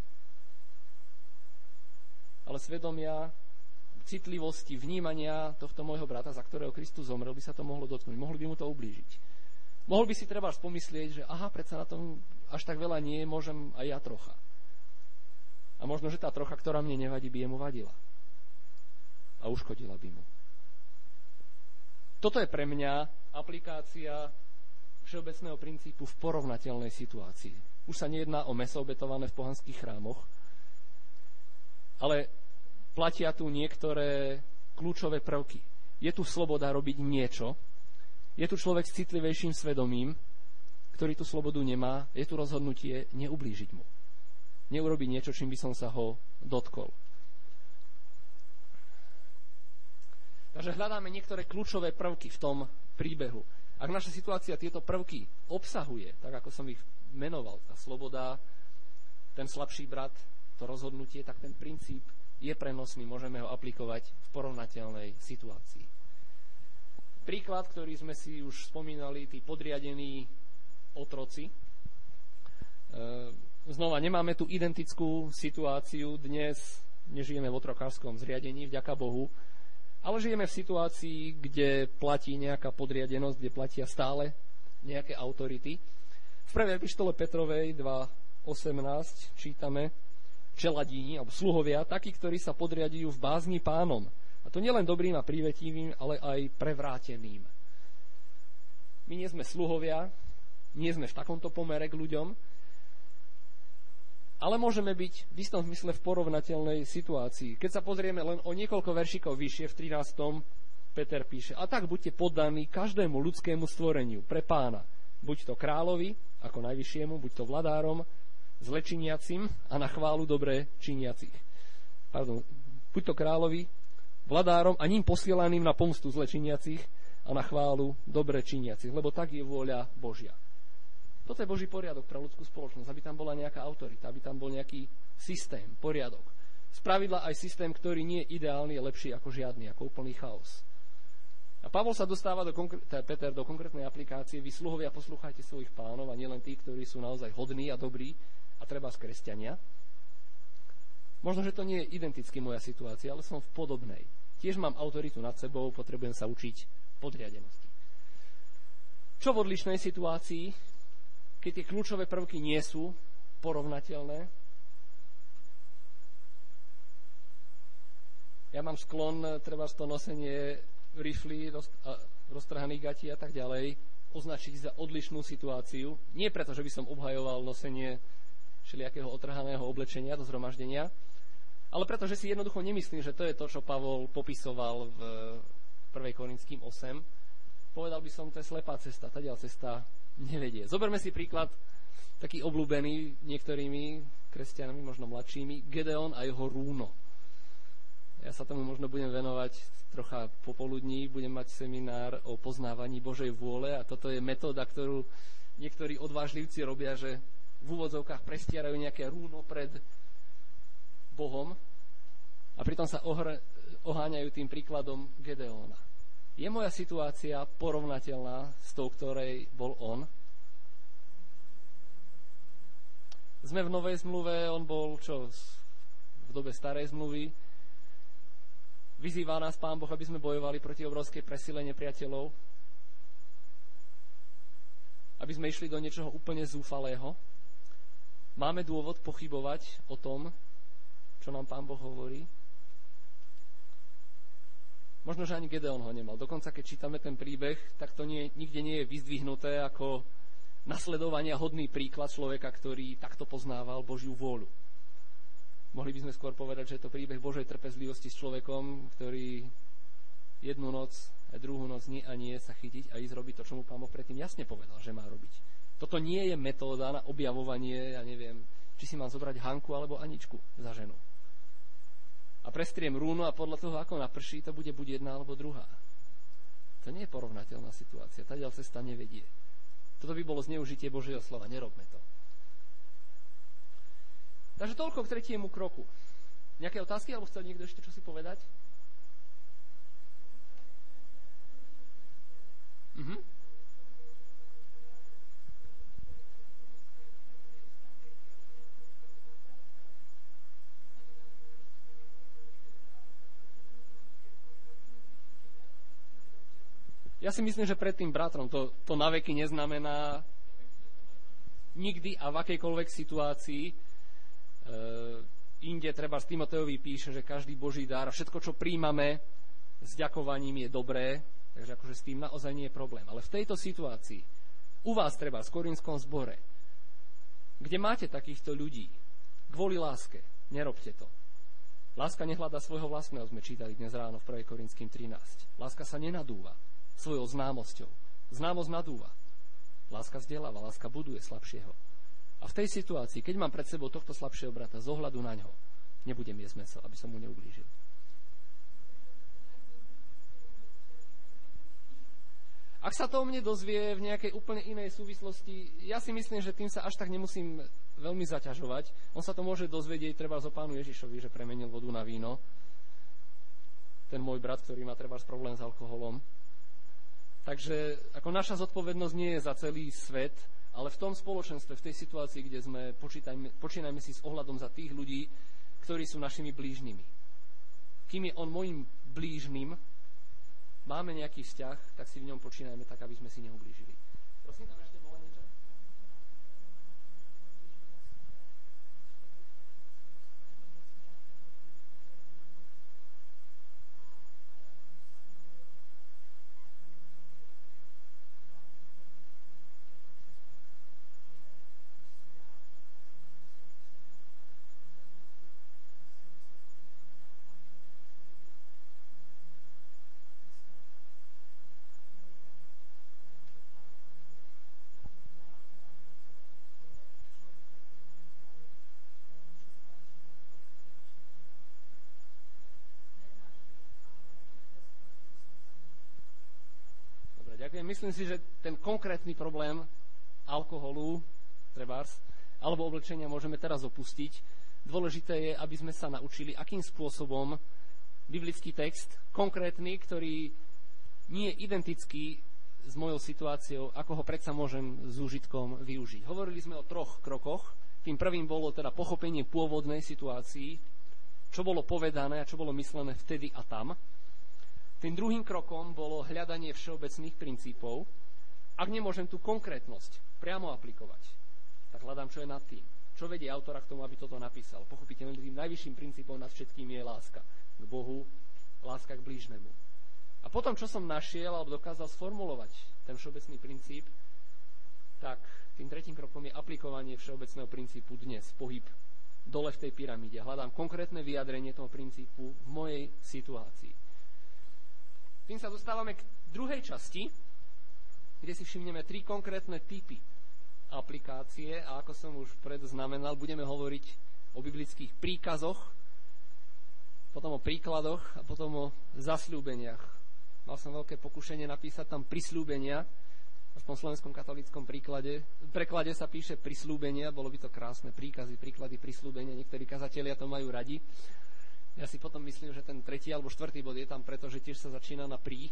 Ale svedomia, citlivosti, vnímania tohto môjho brata, za ktorého Kristus zomrel, by sa to mohlo dotknúť. Mohli by mu to ublížiť. Mohol by si trebárs pomyslieť, že aha, predsa na tom až tak veľa nie, môžem aj ja trocha. A možno, že tá trocha, ktorá mne nevadí, by jemu vadila. A uškodila by mu. Toto je pre mňa aplikácia všeobecného princípu v porovnateľnej situácii. Už sa nejedná o mäso obetované v pohanských chrámoch, ale platia tu niektoré kľúčové prvky. Je tu sloboda robiť niečo, je tu človek s citlivejším svedomím, ktorý tú slobodu nemá, je tu rozhodnutie neublížiť mu. Neurobiť niečo, čím by som sa ho dotkol. Takže hľadáme niektoré kľúčové prvky v tom príbehu. Ak naša situácia tieto prvky obsahuje, tak ako som ich menoval, tá sloboda, ten slabší brat, to rozhodnutie, tak ten princíp je prenosný, môžeme ho aplikovať v porovnateľnej situácii. Príklad, ktorý sme si už spomínali, tí podriadení otroci. E, znova, nemáme tu identickú situáciu, dnes nežijeme v otrokárskom zriadení, vďaka Bohu, ale žijeme v situácii, kde platí nejaká podriadenosť, kde platia stále nejaké autority. V prvej epištole Petrovej dva osemnásť čítame čeladíni, alebo sluhovia, takí, ktorí sa podriadujú v bázni Pánom. A to nielen dobrým a prívetivým, ale aj prevráteným. My nie sme sluhovia, nie sme v takomto pomere k ľuďom, ale môžeme byť v istom zmysle v porovnateľnej situácii. Keď sa pozrieme len o niekoľko veršikov vyššie, v trinástom Peter píše: a tak buďte poddaní každému ľudskému stvoreniu pre Pána. Buď to kráľovi, ako najvyššiemu, buď to vladárom, zlečiniacim a na chválu dobre činiacich. Pardon, buď to kráľovi, vladárom a ním posielaným na pomstu zlečiniacich a na chválu dobre činiacich, lebo tak je vôľa Božia. Toto je Boží poriadok pre ľudskú spoločnosť, aby tam bola nejaká autorita, aby tam bol nejaký systém, poriadok. Spravidla aj systém, ktorý nie je ideálny, je lepší ako žiadny, ako úplný chaos. A A Pavol sa dostáva do, konkr- Peter, do konkrétnej aplikácie. Vy sluhovia, poslúchajte svojich pánov a nielen tí, ktorí sú naozaj hodní a dobrí a treba z kresťania. Možno, že to nie je identicky moja situácia, ale som v podobnej. Tiež mám autoritu nad sebou, potrebujem sa učiť podriadenosti. Čo v odlišnej situácii, keď tie kľúčové prvky nie sú porovnateľné? Ja mám sklon, treba to nosenie rifly, roz, roztrhaných gatí a tak ďalej, označiť za odlišnú situáciu. Nie preto, že by som obhajoval nosenie všelijakého otrhaného oblečenia do zhromaždenia, ale preto, že si jednoducho nemyslím, že to je to, čo Pavol popisoval v prvej Korinským osem. Povedal by som, to je slepá cesta, tá ďal cesta nevedie. Zoberme si príklad, taký obľúbený niektorými kresťanmi, možno mladšími, Gedeon a jeho rúno. Ja sa tomu možno budem venovať trocha popoludní, budem mať seminár o poznávaní Božej vôle a toto je metóda, ktorú niektorí odvážlivci robia, že v úvodzovkách prestierajú nejaké rúno pred Bohom a pritom sa ohr- oháňajú tým príkladom Gedeóna. Je moja situácia porovnateľná s tou, ktorej bol on? Sme v novej zmluve, on bol čo v dobe starej zmluvy. Vyzýva nás Pán Boh, aby sme bojovali proti obrovskej presile nepriateľov, aby sme išli do niečoho úplne zúfalého. Máme dôvod pochybovať o tom, čo nám Pán Boh hovorí? Možno, že ani Gedeon ho nemal. Dokonca, keď čítame ten príbeh, tak to nie, nikde nie je vyzdvihnuté ako nasledovania hodný príklad človeka, ktorý takto poznával Božiu vôľu. Mohli by sme skôr povedať, že je to príbeh Božej trpezlivosti s človekom, ktorý jednu noc a druhú noc nie a nie sa chytiť a ísť robiť to, čo mu Pán Boh predtým jasne povedal, že má robiť. Toto nie je metóda na objavovanie, ja neviem, či si mám zobrať Hanku alebo Aničku za ženu. A prestriem rúno a podľa toho, ako naprší, to bude buď jedna alebo druhá. To nie je porovnateľná situácia. Tá ďal cesta nevedie. Toto by bolo zneužitie Božieho slova. Nerobme to. Takže toľko k tretiemu kroku. Nejaké otázky, alebo chcel niekto ešte čo si povedať? Mhm. Ja si myslím, že pred tým bratrom to, to na veky neznamená nikdy a v akejkoľvek situácii. E, inde treba z Timotejovi píše, že každý Boží dar, všetko, čo príjmame s ďakovaním je dobré, takže akože s tým naozaj nie je problém. Ale v tejto situácii, u vás treba v Korinskom zbore, kde máte takýchto ľudí, kvôli láske, nerobte to. Láska nehľadá svojho vlastného, sme čítali dnes ráno v prvej Korinským trinásť. Láska sa nenadúva svojou známosťou. Známosť nadúva. Láska vzdeláva, láska buduje slabšieho. A v tej situácii, keď mám pred sebou tohto slabšieho brata, z ohľadu na ňo, nebudem jesť mäso, aby som mu neublížil. Ak sa to o mne dozvie v nejakej úplne inej súvislosti, ja si myslím, že tým sa až tak nemusím veľmi zaťažovať. On sa to môže dozvedieť treba zo Pánu Ježišovi, že premenil vodu na víno. Ten môj brat, ktorý má treba problém s alkoholom. Takže ako naša zodpovednosť nie je za celý svet, ale v tom spoločenstve, v tej situácii, kde sme, počínajme si s ohľadom za tých ľudí, ktorí sú našimi blížnymi. Kým je on mojim blížnym, máme nejaký vzťah, tak si v ňom počínajme tak, aby sme si neublížili. Prosím, tam ešte bola niečo? Myslím si, že ten konkrétny problém alkoholu, trebárs, alebo oblečenia môžeme teraz opustiť. Dôležité je, aby sme sa naučili, akým spôsobom biblický text, konkrétny, ktorý nie je identický s mojou situáciou, ako ho predsa môžem s úžitkom využiť. Hovorili sme o troch krokoch. Tým prvým bolo teda pochopenie pôvodnej situácii, čo bolo povedané a čo bolo myslené vtedy a tam. Tým druhým krokom bolo hľadanie všeobecných princípov. Ak nemôžem tú konkrétnosť priamo aplikovať, tak hľadám, čo je nad tým. Čo vedie autora k tomu, aby toto napísal. Pochopiteľne tým najvyšším princípom nad všetkým je láska k Bohu, láska k blížnemu. A potom, čo som našiel alebo dokázal sformulovať ten všeobecný princíp, tak tým tretím krokom je aplikovanie všeobecného princípu dnes, pohyb dole v tej pyramíde. Hľadám konkrétne vyjadrenie toho princípu v mojej situácii. Tým sa dostávame k druhej časti, kde si všimneme tri konkrétne typy aplikácie a ako som už predznamenal, budeme hovoriť o biblických príkazoch, potom o príkladoch a potom o zasľúbeniach. Mal som veľké pokušenie napísať tam prisľúbenia, v tom slovenskom katolíckom príklade. V preklade sa píše prisľúbenia, bolo by to krásne, príkazy, príklady, prisľúbenia, niektorí kazatelia to majú radi. Ja si potom myslím, že ten tretí alebo štvrtý bod je tam, pretože tiež sa začína na prí.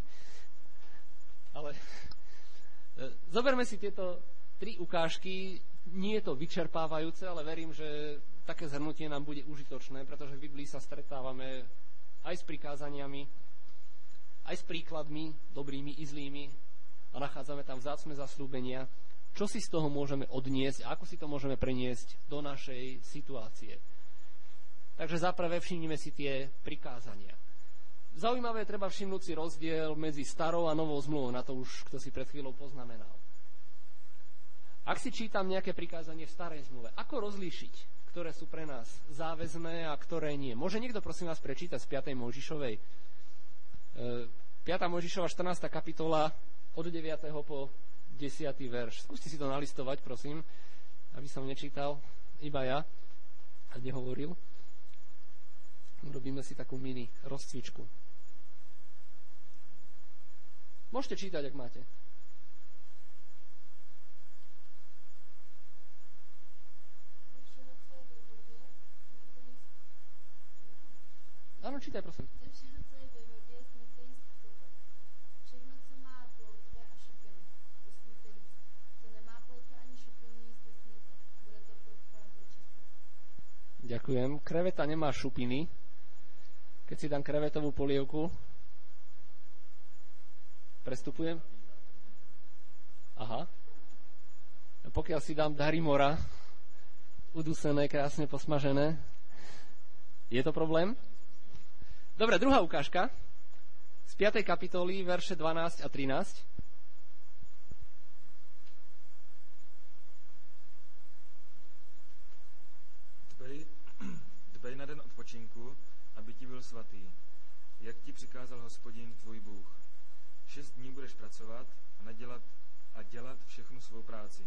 Ale zoberme si tieto tri ukážky, nie je to vyčerpávajúce, ale verím, že také zhrnutie nám bude užitočné, pretože v Biblii sa stretávame aj s prikázaniami, aj s príkladmi, dobrými i zlými, a nachádzame tam vzácne zasľúbenia. Čo si z toho môžeme odniesť a ako si to môžeme preniesť do našej situácie? Takže zaprvé všimnime si tie prikázania. Zaujímavé je treba všimnúť si rozdiel medzi starou a novou zmluvou, na to už kto si pred chvíľou poznamenal. Ak si čítam nejaké prikázanie v starej zmluve, ako rozlíšiť, ktoré sú pre nás záväzné a ktoré nie? Môže niekto prosím vás prečítať z piatej Mojžišovej? piata Mojžišova štrnásta kapitola od deviateho po desiaty verš. Skúste si to nalistovať, prosím, aby som nečítal iba ja a nehovoril. Urobíme si takú mini rozcvičku. Môžete čítať, ak máte. Áno, čítaj, prosím. Ďakujem. Kreveta nemá šupiny. Keď si dám krevetovú polievku, prestupujem. Aha. A pokiaľ si dám dary mora, udusené, krásne posmažené, je to problém? Dobre, druhá ukážka. Z piatej kapitoly, verše dvanásť a trinásť. Dbej na den odpočinku, aby ti byl svatý, jak ti přikázal Hospodin tvůj Bůh. Šest dní budeš pracovat a nadělat a dělat všechnu svou práci.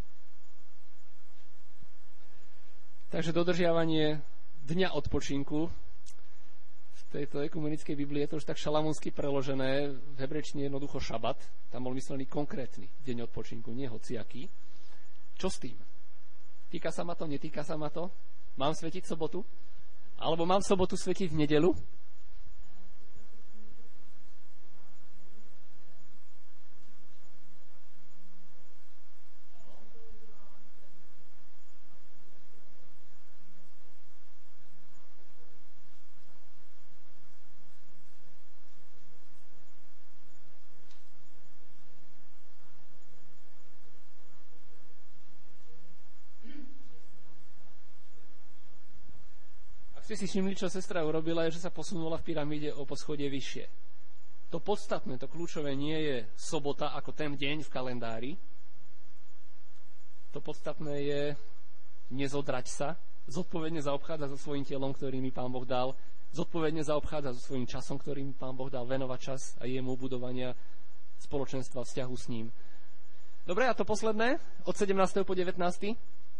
Takže dodržiavanie dňa odpočinku v tejto ekumenickej Biblii je to už tak šalamúnsky preložené, v hebrečtine jednoducho šabat, tam bol myslený konkrétny deň odpočinku, nie hociaký. Čo s tým? Týka sa ma to, netýka sa ma to? Mám svetiť sobotu? Alebo mám sobotu svetiť v nedeľu? Ste si všimli, čo sestra urobila, je, že sa posunula v pyramíde o poschodie vyššie. To podstatné, to kľúčové nie je sobota ako ten deň v kalendári. To podstatné je nezodrať sa, zodpovedne zaobchádzať so svojím telom, ktorý mi Pán Boh dal, zodpovedne zaobchádzať so svojím časom, ktorý mi Pán Boh dal, venovať čas a jemu budovania spoločenstva, vzťahu s ním. Dobre, a to posledné, od sedemnásteho po devätnásty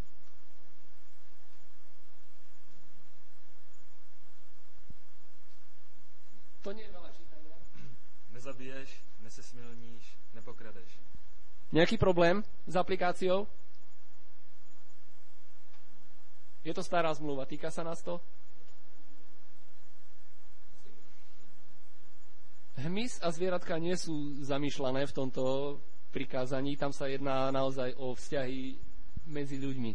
To nie je veľa čítania. Nezabiješ, nesesmilníš, nepokradeš. Nejaký problém s aplikáciou? Je to stará zmluva, týka sa nás to? Hmyz a zvieratka nie sú zamýšľané v tomto prikázaní, tam sa jedná naozaj o vzťahy medzi ľuďmi.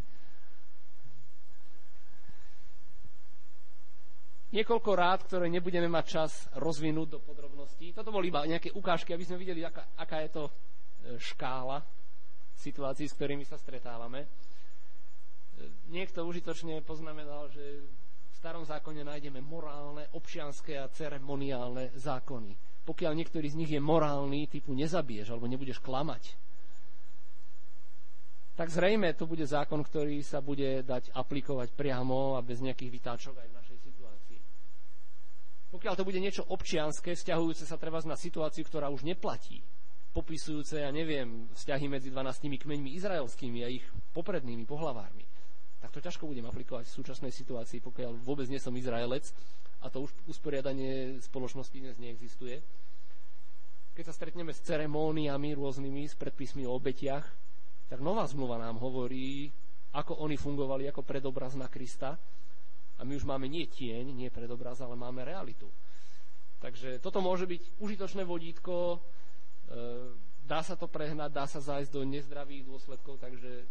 Niekoľko rád, ktoré nebudeme mať čas rozvinúť do podrobností. Toto boli iba nejaké ukážky, aby sme videli, aká, aká je to škála situácií, s ktorými sa stretávame. Niekto užitočne poznamenal, že v starom zákone nájdeme morálne, občianske a ceremoniálne zákony. Pokiaľ niektorý z nich je morálny, typu nezabiješ alebo nebudeš klamať, tak zrejme to bude zákon, ktorý sa bude dať aplikovať priamo a bez nejakých vytáčok aj v našej situácii. Pokiaľ to bude niečo občianske, vzťahujúce sa treba na situáciu, ktorá už neplatí, popisujúce, ja neviem, vzťahy medzi dvanástimi kmeňmi izraelskými a ich poprednými pohlavármi, tak to ťažko budem aplikovať v súčasnej situácii, pokiaľ vôbec nie som Izraelec a to už usporiadanie spoločnosti dnes neexistuje. Keď sa stretneme s ceremóniami rôznymi, s predpismi o obetiach, tak nová zmluva nám hovorí, ako oni fungovali ako predobraz na Krista a my už máme nie tieň, nie predobraz, ale máme realitu. Takže toto môže byť užitočné vodítko, dá sa to prehnať, dá sa zájsť do nezdravých dôsledkov, takže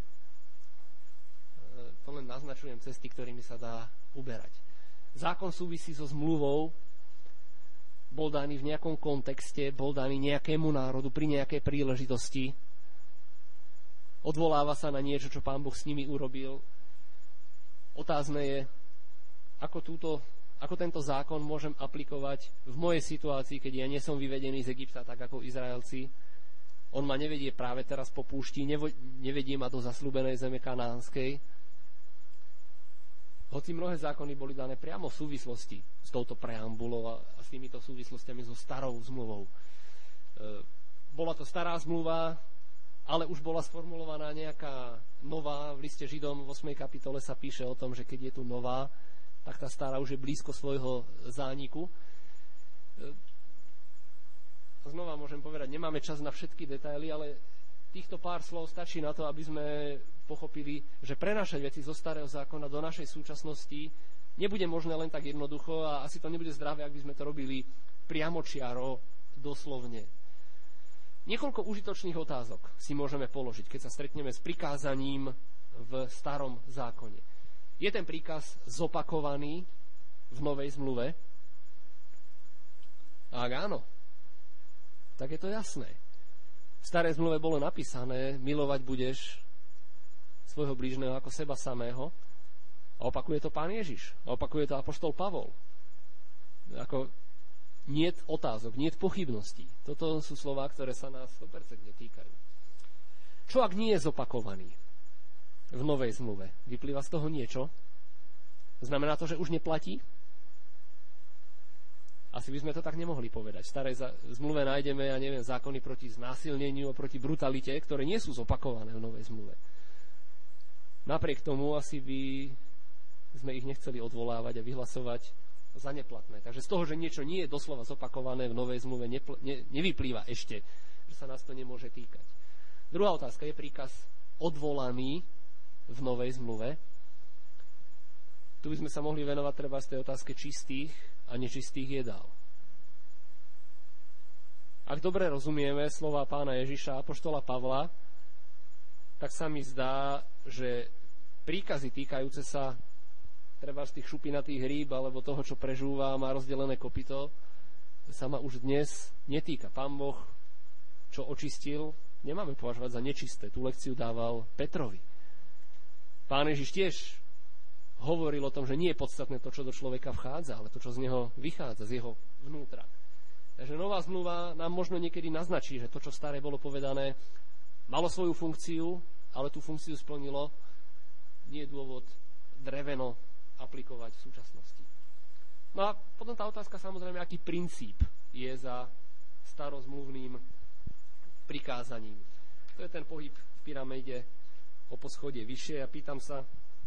to len naznačujem cesty, ktorými sa dá uberať. Zákon súvisí so zmluvou, bol daný v nejakom kontexte, bol daný nejakému národu pri nejakej príležitosti, odvoláva sa na niečo, čo Pán Boh s nimi urobil. Otázne je, ako, túto, ako tento zákon môžem aplikovať v mojej situácii, keď ja nie som vyvedený z Egypta, tak ako Izraelci. On ma nevedie práve teraz po púšti, nevedie ma do zasľúbenej zeme kanánskej. Hoci mnohé zákony boli dané priamo v súvislosti s touto preambulou a s týmito súvislostiami so starou zmluvou. E, bola to stará zmluva, ale už bola sformulovaná nejaká nová. V liste Židom v ôsmej kapitole sa píše o tom, že keď je tu nová, tak tá stará už je blízko svojho zániku. E, znova môžem povedať, nemáme čas na všetky detaily, ale týchto pár slov stačí na to, aby sme pochopili, že prenášať veci zo starého zákona do našej súčasnosti nebude možné len tak jednoducho a asi to nebude zdravé, ak by sme to robili priamočiaro, doslovne. Niekoľko užitočných otázok si môžeme položiť, keď sa stretneme s prikázaním v starom zákone. Je ten príkaz zopakovaný v novej zmluve? Ak áno, tak je to jasné. V starej zmluve bolo napísané, milovať budeš svojho blížneho ako seba samého. A opakuje to Pán Ježiš. A opakuje to apoštol Pavol. Ako niet otázok, niet pochybností. Toto sú slová, ktoré sa nás sto percent týkajú. Čo ak nie je zopakovaný v novej zmluve? Vyplýva z toho niečo? Znamená to, že už neplatí? Asi by sme to tak nemohli povedať. V starej zmluve nájdeme, ja neviem, zákony proti znásilneniu a proti brutalite, ktoré nie sú zopakované v novej zmluve. Napriek tomu asi by sme ich nechceli odvolávať a vyhlasovať za neplatné. Takže z toho, že niečo nie je doslova zopakované v novej zmluve, nepl- ne- nevyplýva ešte, že sa nás to nemôže týkať. Druhá otázka, je príkaz odvolaný v novej zmluve? Tu by sme sa mohli venovať treba z tej otázke čistých a nečistých jedál. Ak dobre rozumieme slova Pána Ježiša a apoštola Pavla, tak sa mi zdá, že príkazy týkajúce sa treba z tých šupinatých rýb alebo toho, čo prežúva, má rozdelené kopyto, sa ma už dnes netýka. Pán Boh, čo očistil, nemáme považovať za nečisté. Tú lekciu dával Petrovi. Pán Ježiš tiež hovoril o tom, že nie je podstatné to, čo do človeka vchádza, ale to, čo z neho vychádza, z jeho vnútra. Takže nová zmluva nám možno niekedy naznačí, že to, čo staré bolo povedané, malo svoju funkciu, ale tú funkciu splnilo. Nie je dôvod dreveno aplikovať v súčasnosti. No a potom tá otázka samozrejme, aký princíp je za starozmluvným prikázaním. To je ten pohyb v pyramíde o poschodie vyššie a pýtam sa,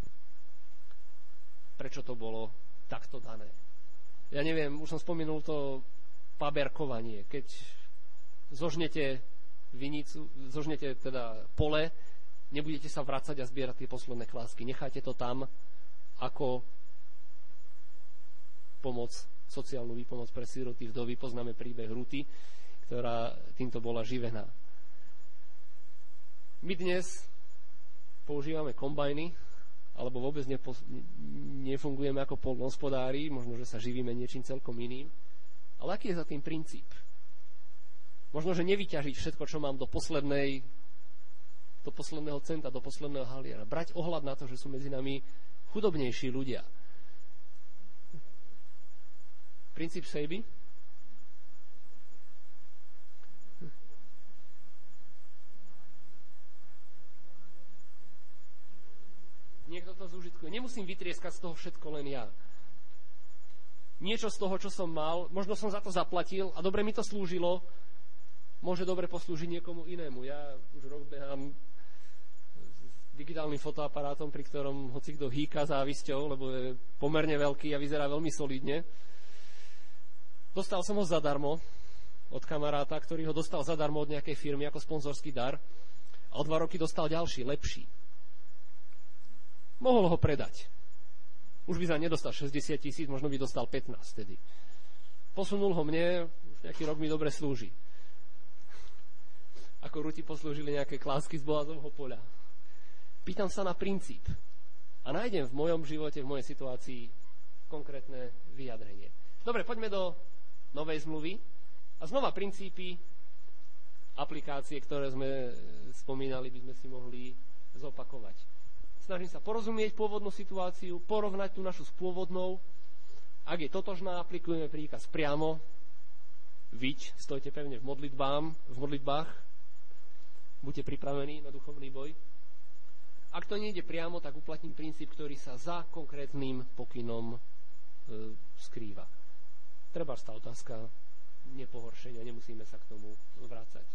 prečo to bolo takto dané. Ja neviem, už som spomenul to paberkovanie. Keď zožnete vinicu, zožnete teda pole, nebudete sa vracať a zbierať tie posledné klásky. Necháte to tam ako pomoc sociálnu výpomoc pre siroty, vdovy. Poznáme príbeh Ruty, ktorá týmto bola živená. My dnes používame kombajny, alebo vôbec nepo, nefungujeme ako poľnohospodári, možno, že sa živíme niečím celkom iným. Ale aký je za tým princíp? Možno, že nevyťažiť všetko, čo mám do poslednej, do posledného centa, do posledného haliera. Brať ohľad na to, že sú medzi nami chudobnejší ľudia. Princíp sejby? Niekto to zúžitkuje. Nemusím vytrieskať z toho všetko len ja. Niečo z toho, čo som mal, možno som za to zaplatil a dobre mi to slúžilo, môže dobre poslúžiť niekomu inému. Ja už rok behám s digitálnym fotoaparátom, pri ktorom hocikto hýka závisťou, lebo je pomerne veľký a vyzerá veľmi solidne. Dostal som ho zadarmo od kamaráta, ktorý ho dostal zadarmo od nejakej firmy ako sponzorský dar a o dva roky dostal ďalší, lepší. Mohol ho predať. Už by za nedostal šesťdesiat tisíc, možno by dostal pätnásť tedy. Posunul ho mne, už nejaký rok mi dobre slúži. Ako Ruti poslúžili nejaké klásky z Boazovho poľa. Pýtam sa na princíp a nájdem v mojom živote, v mojej situácii konkrétne vyjadrenie. Dobre, poďme do novej zmluvy a znova princípy, aplikácie, ktoré sme spomínali, by sme si mohli zopakovať. Snažím sa porozumieť pôvodnú situáciu, porovnať tú našu s pôvodnou. Ak je totožná, aplikujeme príkaz priamo. Viď, stojte pevne v modlitbám, v modlitbách. Buďte pripravení na duchovný boj. Ak to nejde priamo, tak uplatním princíp, ktorý sa za konkrétnym pokynom e, skrýva. Treba tá otázka nepohoršenia, nemusíme sa k tomu vrácať.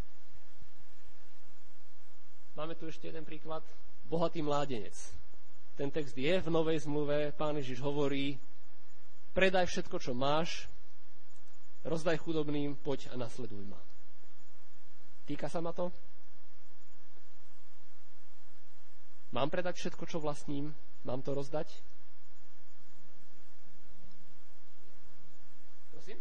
Máme tu ešte jeden príklad. Bohatý mládenec. Ten text je v Novej zmluve. Pán Ježiš hovorí: predaj všetko, čo máš, rozdaj chudobným, poď a nasleduj ma. Týka sa ma to? Mám predať všetko, čo vlastním? Mám to rozdať? Prosím?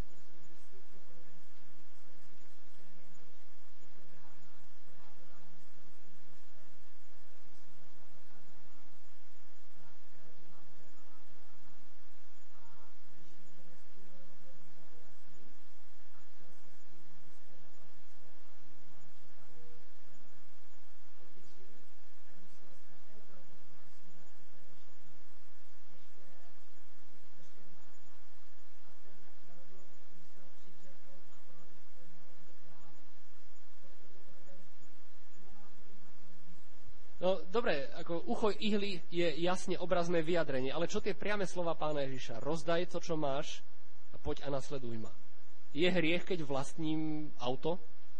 No, dobre, ako ucho ihly je jasne obrazné vyjadrenie, ale čo tie priame slova Pána Ježiša? Rozdaj to, čo máš a poď a nasleduj ma. Je hriech, keď vlastním auto?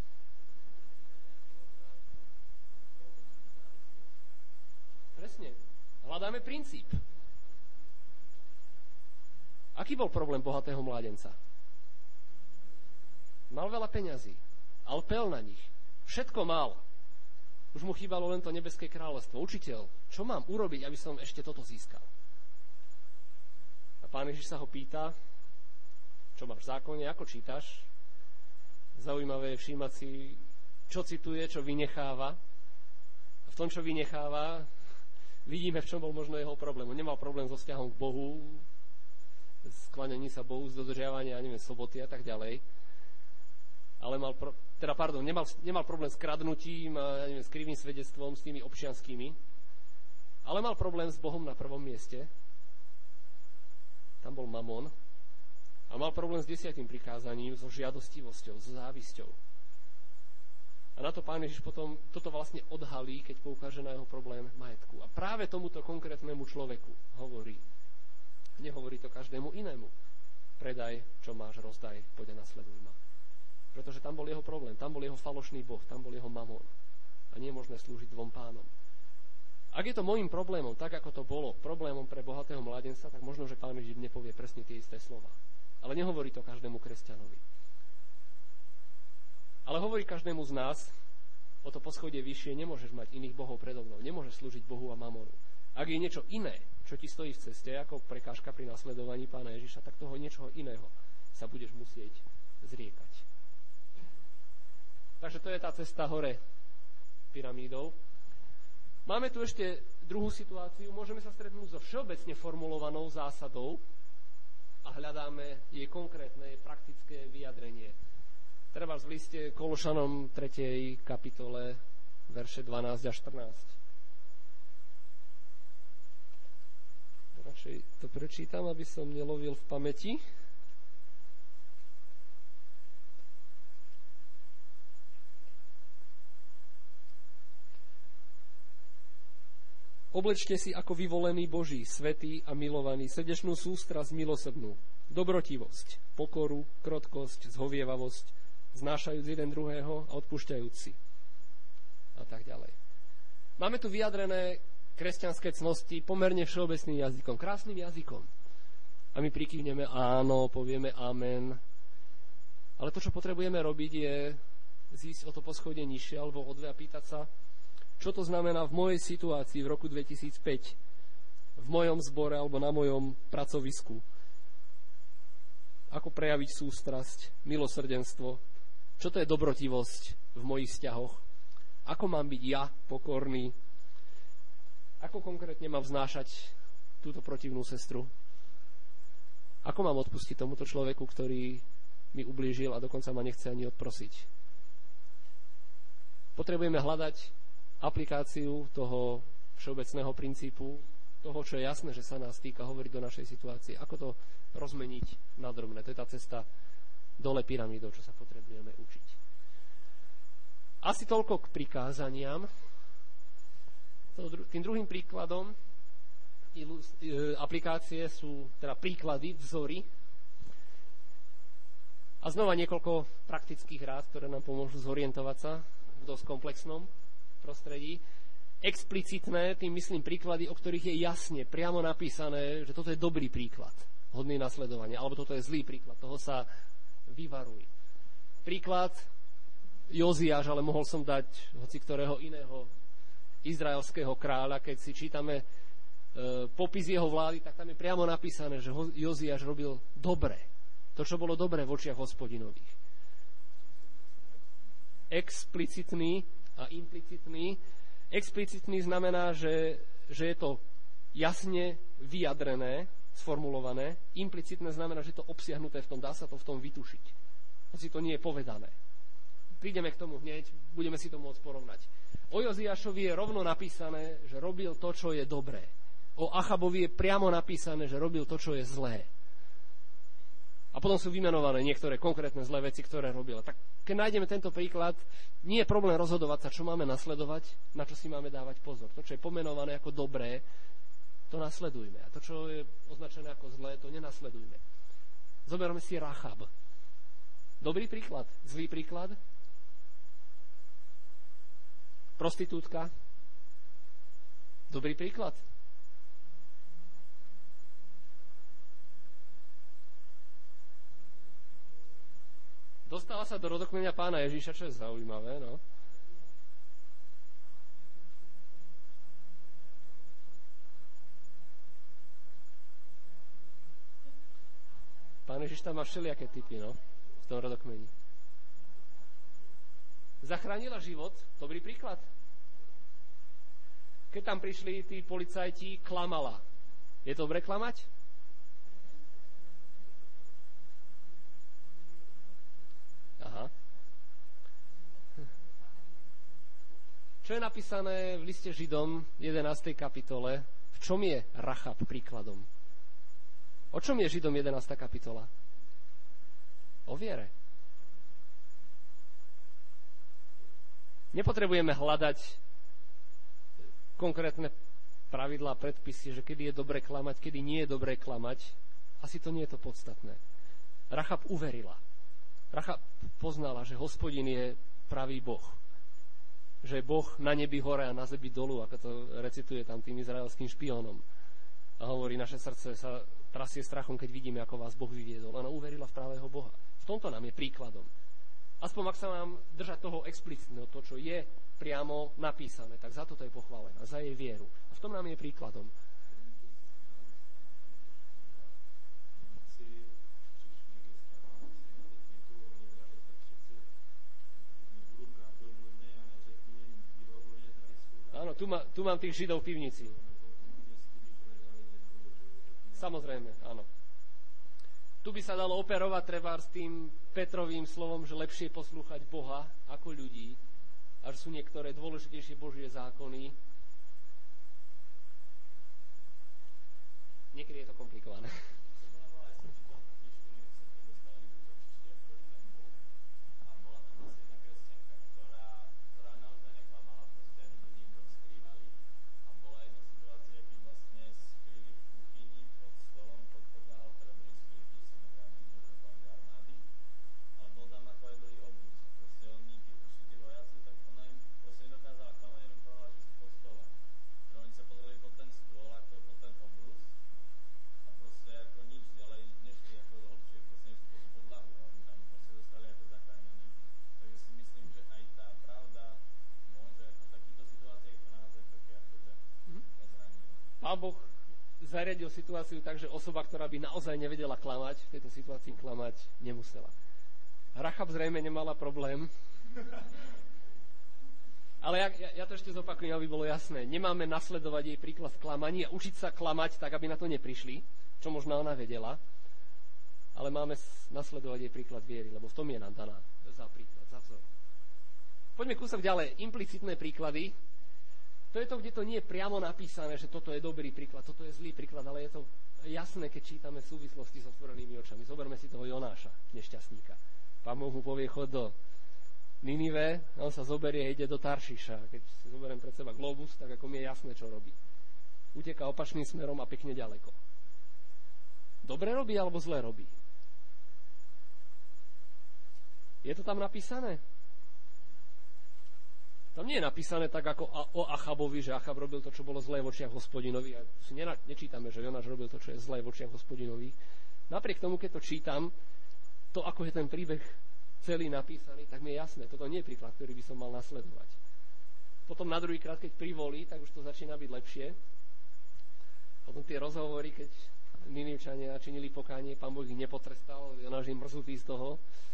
Presne. Hľadáme princíp. Aký bol problém bohatého mládenca? Mal veľa peňazí, ale pel na nich. Všetko mal. Už mu chýbalo len to nebeské kráľovstvo. Učiteľ, čo mám urobiť, aby som ešte toto získal? A Pán Ježiš sa ho pýta, čo máš v zákone, ako čítaš. Zaujímavé je všímať si, čo cituje, čo vynecháva. A v tom, čo vynecháva, vidíme, v čom bol možno jeho problém. On nemal problém so vzťahom k Bohu, skláňaním sa Bohu, z dodržiavania, neviem, soboty a tak ďalej. Ale mal, pro, teda pardon, nemal, nemal problém s kradnutím a ja neviem, s krivým svedectvom, s tými občianskými, ale mal problém s Bohom na prvom mieste. Tam bol mamon. A mal problém s desiatým prikázaním, so žiadostivosťou, so závisťou. A na to Pán Ježiš potom toto vlastne odhalí, keď poukáže na jeho problém majetku. A práve tomuto konkrétnemu človeku hovorí. Nehovorí to každému inému. Predaj, čo máš, rozdaj, poď a nasleduj ma. Pretože tam bol jeho problém, tam bol jeho falošný boh, tam bol jeho mamon. A nie je možné slúžiť dvom pánom. Ak je to môjim problémom, tak ako to bolo problémom pre bohatého mládenca, tak možno, že Pán Ježiš nepovie presne tie isté slova. Ale nehovorí to každému kresťanovi. Ale hovorí každému z nás, o to poschodie vyššie nemôžeš mať iných bohov predo mnou, nemôžeš slúžiť Bohu a mamonu. Ak je niečo iné, čo ti stojí v ceste, ako prekážka pri nasledovaní Pána Ježiša, tak toho niečoho iného sa budeš musieť zriekať. Takže to je tá cesta hore pyramídou. Máme tu ešte druhú situáciu. Môžeme sa stretnúť so všeobecne formulovanou zásadou a hľadáme jej konkrétne, jej praktické vyjadrenie. Treba v liste Kološanom tretej kapitole, verše dvanásť a štrnásť. Radšej to prečítam, aby som nelovil v pamäti. Oblečte si ako vyvolený Boží, svätý a milovaný, srdečnú sústrasť milosrdnú, dobrotivosť, pokoru, krotkosť, zhovievavosť, znášajúc jeden druhého a odpúšťajúc si. A tak ďalej. Máme tu vyjadrené kresťanské cnosti pomerne všeobecným jazykom, krásnym jazykom. A my prikývneme áno, povieme amen. Ale to, čo potrebujeme robiť, je zísť o to poschodie nižšie alebo o dve a pýtať sa, čo to znamená v mojej situácii v roku dvetisícpäť, v mojom zbore alebo na mojom pracovisku. Ako prejaviť sústrasť, milosrdenstvo, čo to je dobrotivosť v mojich vzťahoch, ako mám byť ja pokorný, ako konkrétne mám vznášať túto protivnú sestru, ako mám odpustiť tomuto človeku, ktorý mi ublížil a dokonca ma nechce ani odprosiť. Potrebujeme hľadať aplikáciu toho všeobecného princípu, toho, čo je jasné, že sa nás týka, hovoriť do našej situácie. Ako to rozmeniť na drobné. To je tá cesta dole pyramídou, čo sa potrebujeme učiť. Asi toľko k prikázaniam. Tým druhým príkladom aplikácie sú teda príklady, vzory. A znova niekoľko praktických rád, ktoré nám pomôžu zorientovať sa v dosť komplexnom prostredí. Explicitné, tým myslím príklady, o ktorých je jasne, priamo napísané, že toto je dobrý príklad, hodný nasledovania, alebo toto je zlý príklad, toho sa vyvaruj. Príklad Joziáš, ale mohol som dať hoci ktorého iného izraelského kráľa, keď si čítame e, popis jeho vlády, tak tam je priamo napísané, že Joziáš robil dobre. To, čo bolo dobré v očiach Hospodinových. Explicitný a implicitný. Explicitný znamená, že, že je to jasne vyjadrené, sformulované. Implicitné znamená, že je to obsiahnuté v tom, dá sa to v tom vytušiť. Hoci to nie je povedané. Prídeme k tomu hneď, budeme si to môcť porovnať. O Joziášovi je rovno napísané, že robil to, čo je dobré. O Achabovi je priamo napísané, že robil to, čo je zlé. A potom sú vymenované niektoré konkrétne zlé veci, ktoré robil. Tak keď nájdeme tento príklad, nie je problém rozhodovať sa, čo máme nasledovať, na čo si máme dávať pozor. To, čo je pomenované ako dobré, to nasledujme. A to, čo je označené ako zlé, to nenasledujme. Zoberme si Rachab. Dobrý príklad, zlý príklad. Prostitútka. Dobrý príklad. Dostáva sa do rodokmenia Pána Ježiša, čo je zaujímavé, no. Pán Ježiš tam má všelijaké typy, no, v tom rodokmeni. Zachránila život, dobrý príklad. Keď tam prišli tí policajti, klamala. Je to dobre klamať? Aha. Čo je napísané v liste Židom jedenástej kapitole? V čom je Rachab príkladom? O čom je Židom jedenásta kapitola? O viere. Nepotrebujeme hľadať konkrétne pravidlá, predpisy, že kedy je dobre klamať, kedy nie je dobre klamať. Asi to nie je to podstatné. Rachab uverila. Rachab poznala, že Hospodin je pravý Boh. Že je Boh na nebi hore a na zemi dolu, ako to recituje tam tým izraelským špiónom. A hovorí, naše srdce sa trasie strachom, keď vidíme, ako vás Boh vyviedol. Ona uverila v pravého Boha. V tomto nám je príkladom. Aspoň ak sa mám držať toho explicitného, to, čo je priamo napísané, tak za toto je pochválená, za jej vieru. A v tom nám je príkladom. Áno, tu, ma, tu mám tých Židov v pivnici. Samozrejme, áno. Tu by sa dalo operovať treba s tým Petrovým slovom, že lepšie poslúchať Boha ako ľudí, a že sú niektoré dôležitejšie Božie zákony. Niekedy je to komplikované. Pán Boh zariadil situáciu tak, že osoba, ktorá by naozaj nevedela klamať, v tejto situácii klamať nemusela. Rachab zrejme nemala problém, ale ja, ja, ja to ešte zopakujem, aby bolo jasné. Nemáme nasledovať jej príklad v klamaní a učiť sa klamať tak, aby na to neprišli, čo možno ona vedela, ale máme nasledovať jej príklad viery, lebo v tom je nám daná za príklad, za vzor. Poďme kúsok ďalej. Implicitné príklady. To je to, kde to nie je priamo napísané, že toto je dobrý príklad, toto je zlý príklad, ale je to jasné, keď čítame súvislosti s otvorenými očami. Zoberme si toho Jonáša, nešťastníka. Pán Boh mu povie, chod do Ninive, on sa zoberie a ide do Taršiša. Keď si zoberiem pred seba globus, tak ako mi je jasné, čo robí. Uteká opačným smerom a pekne ďaleko. Dobre robí alebo zle robí? Je to tam napísané? Tam nie je napísané tak ako o Achabovi, že Achab robil to, čo bolo zlé v očiach Hospodinovi. A si nečítame, že Jonáš robil to, čo je zlé v očiach Hospodinových. Napriek tomu, keď to čítam, to, ako je ten príbeh celý napísaný, tak mi je jasné. Toto nie je príklad, ktorý by som mal nasledovať. Potom na druhý krát, keď privolí, tak už to začína byť lepšie. Potom tie rozhovory, keď Ninivčania činili pokánie, Pán Boh ich nepotrestal, Jonáš im mrzutý z toho.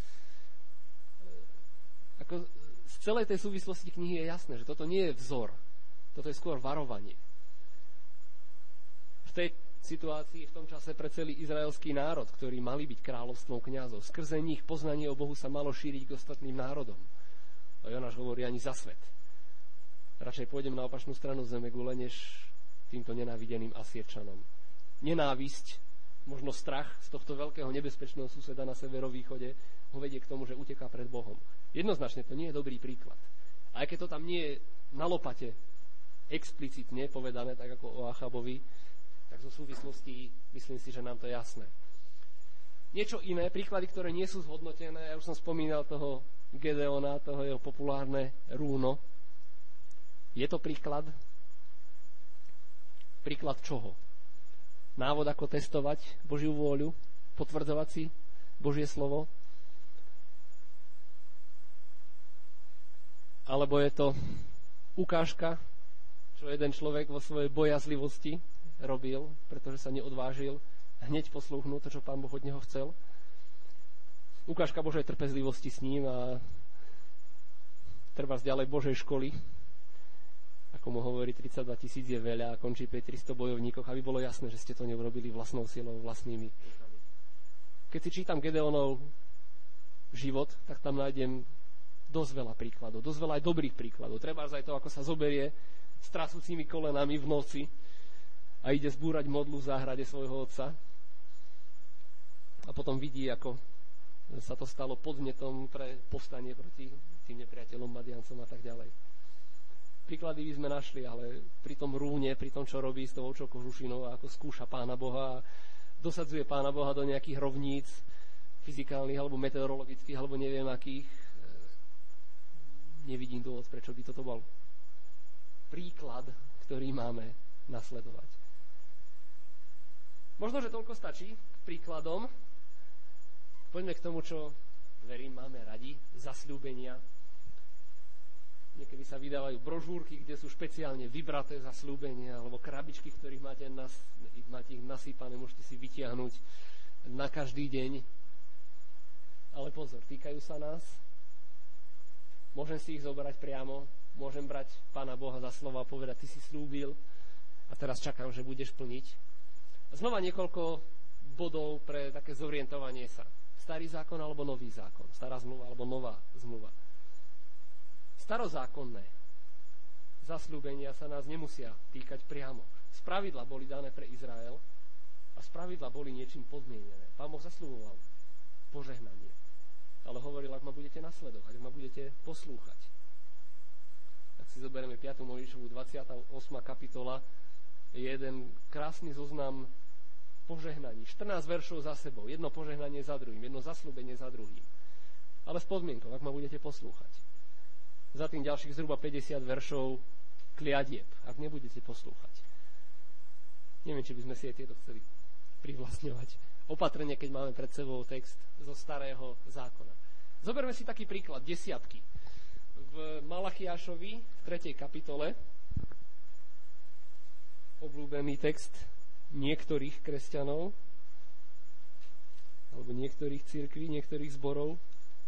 Ako z celej tej súvislosti knihy je jasné, že toto nie je vzor. Toto je skôr varovanie. V tej situácii, v tom čase pre celý izraelský národ, ktorí mali byť kráľovstvom kňazov, skrze nich poznanie o Bohu sa malo šíriť k ostatným národom. A Jonáš hovorí ani za svet. Radšej pôjdem na opačnú stranu zemegule, než týmto nenávideným Asírčanom. Nenávisť, možno strach z tohto veľkého nebezpečného suseda na severovýchode ho vedie k tomu, že uteká pred Bohom. Jednoznačne to nie je dobrý príklad. Aj keď to tam nie je na lopate explicitne povedané, tak ako o Achabovi, tak zo súvislostí myslím si, že nám to je jasné. Niečo iné, príklady, ktoré nie sú zhodnotené, ja už som spomínal toho Gedeona, toho jeho populárne rúno. Je to príklad? Príklad čoho? Návod, ako testovať Božiu vôľu, potvrdzovať si Božie slovo? Alebo je to ukážka, čo jeden človek vo svojej bojazlivosti robil, pretože sa neodvážil hneď poslúchnuť to, čo Pán Boh od neho chcel. Ukážka Božej trpezlivosti s ním a treba ďalej Božej školy. Ako mu hovorí, tridsaťdva tisíc je veľa a končí pri tristo bojovníkoch, aby bolo jasné, že ste to neurobili vlastnou silou, vlastnými. Keď si čítam Gedeonov život, tak tam nájdem dosť veľa príkladov, dosť veľa aj dobrých príkladov. Treba aj to, ako sa zoberie s trasúcimi kolenami v noci a ide zbúrať modlu v záhrade svojho otca. A potom vidí, ako sa to stalo podnetom pre povstanie proti tým nepriateľom, Madiancom a tak ďalej. Príklady by sme našli, ale pri tom rúne, pri tom, čo robí s tou ovčou kožušinou a ako skúša Pána Boha, dosadzuje Pána Boha do nejakých rovníc fyzikálnych alebo meteorologických alebo neviem akých, nevidím dôvod, prečo by toto bol príklad, ktorý máme nasledovať. Možno, že toľko stačí k príkladom. Poďme k tomu, čo verím, máme radi zasľúbenia. Niekedy sa vydávajú brožúrky, kde sú špeciálne vybraté zasľúbenia, alebo krabičky, v ktorých máte, nas, máte ich nasýpané, môžete si vytiahnuť na každý deň. Ale pozor, týkajú sa nás. Môžem si ich zobrať priamo, môžem brať Pána Boha za slovo a povedať, ty si slúbil a teraz čakám, že budeš plniť. A znova niekoľko bodov pre také zorientovanie sa. Starý zákon alebo nový zákon, stará zmluva alebo nová zmluva. Starozákonné zasľúbenia sa nás nemusia týkať priamo. Spravidla boli dané pre Izrael a spravidla boli niečím podmienené. Pán Boh zasľuboval požehnanie, ale hovoril, ak ma budete nasledovať, ak ma budete poslúchať. Ak si zoberieme piatu Mojžišovu dvadsiata ôsma kapitola, je jeden krásny zoznam požehnaní. štrnásť veršov za sebou, jedno požehnanie za druhým, jedno zasľúbenie za druhým. Ale s podmienkou, ak ma budete poslúchať. Za tým ďalších zhruba päťdesiat veršov kliadieb, ak nebudete poslúchať. Neviem, či by sme si aj tieto chceli privlastňovať. Opatrne, keď máme pred sebou text zo starého zákona. Zoberme si taký príklad, desiatky. V Malachiášovi, v tretej kapitole, obľúbený text niektorých kresťanov, alebo niektorých cirkví, niektorých zborov.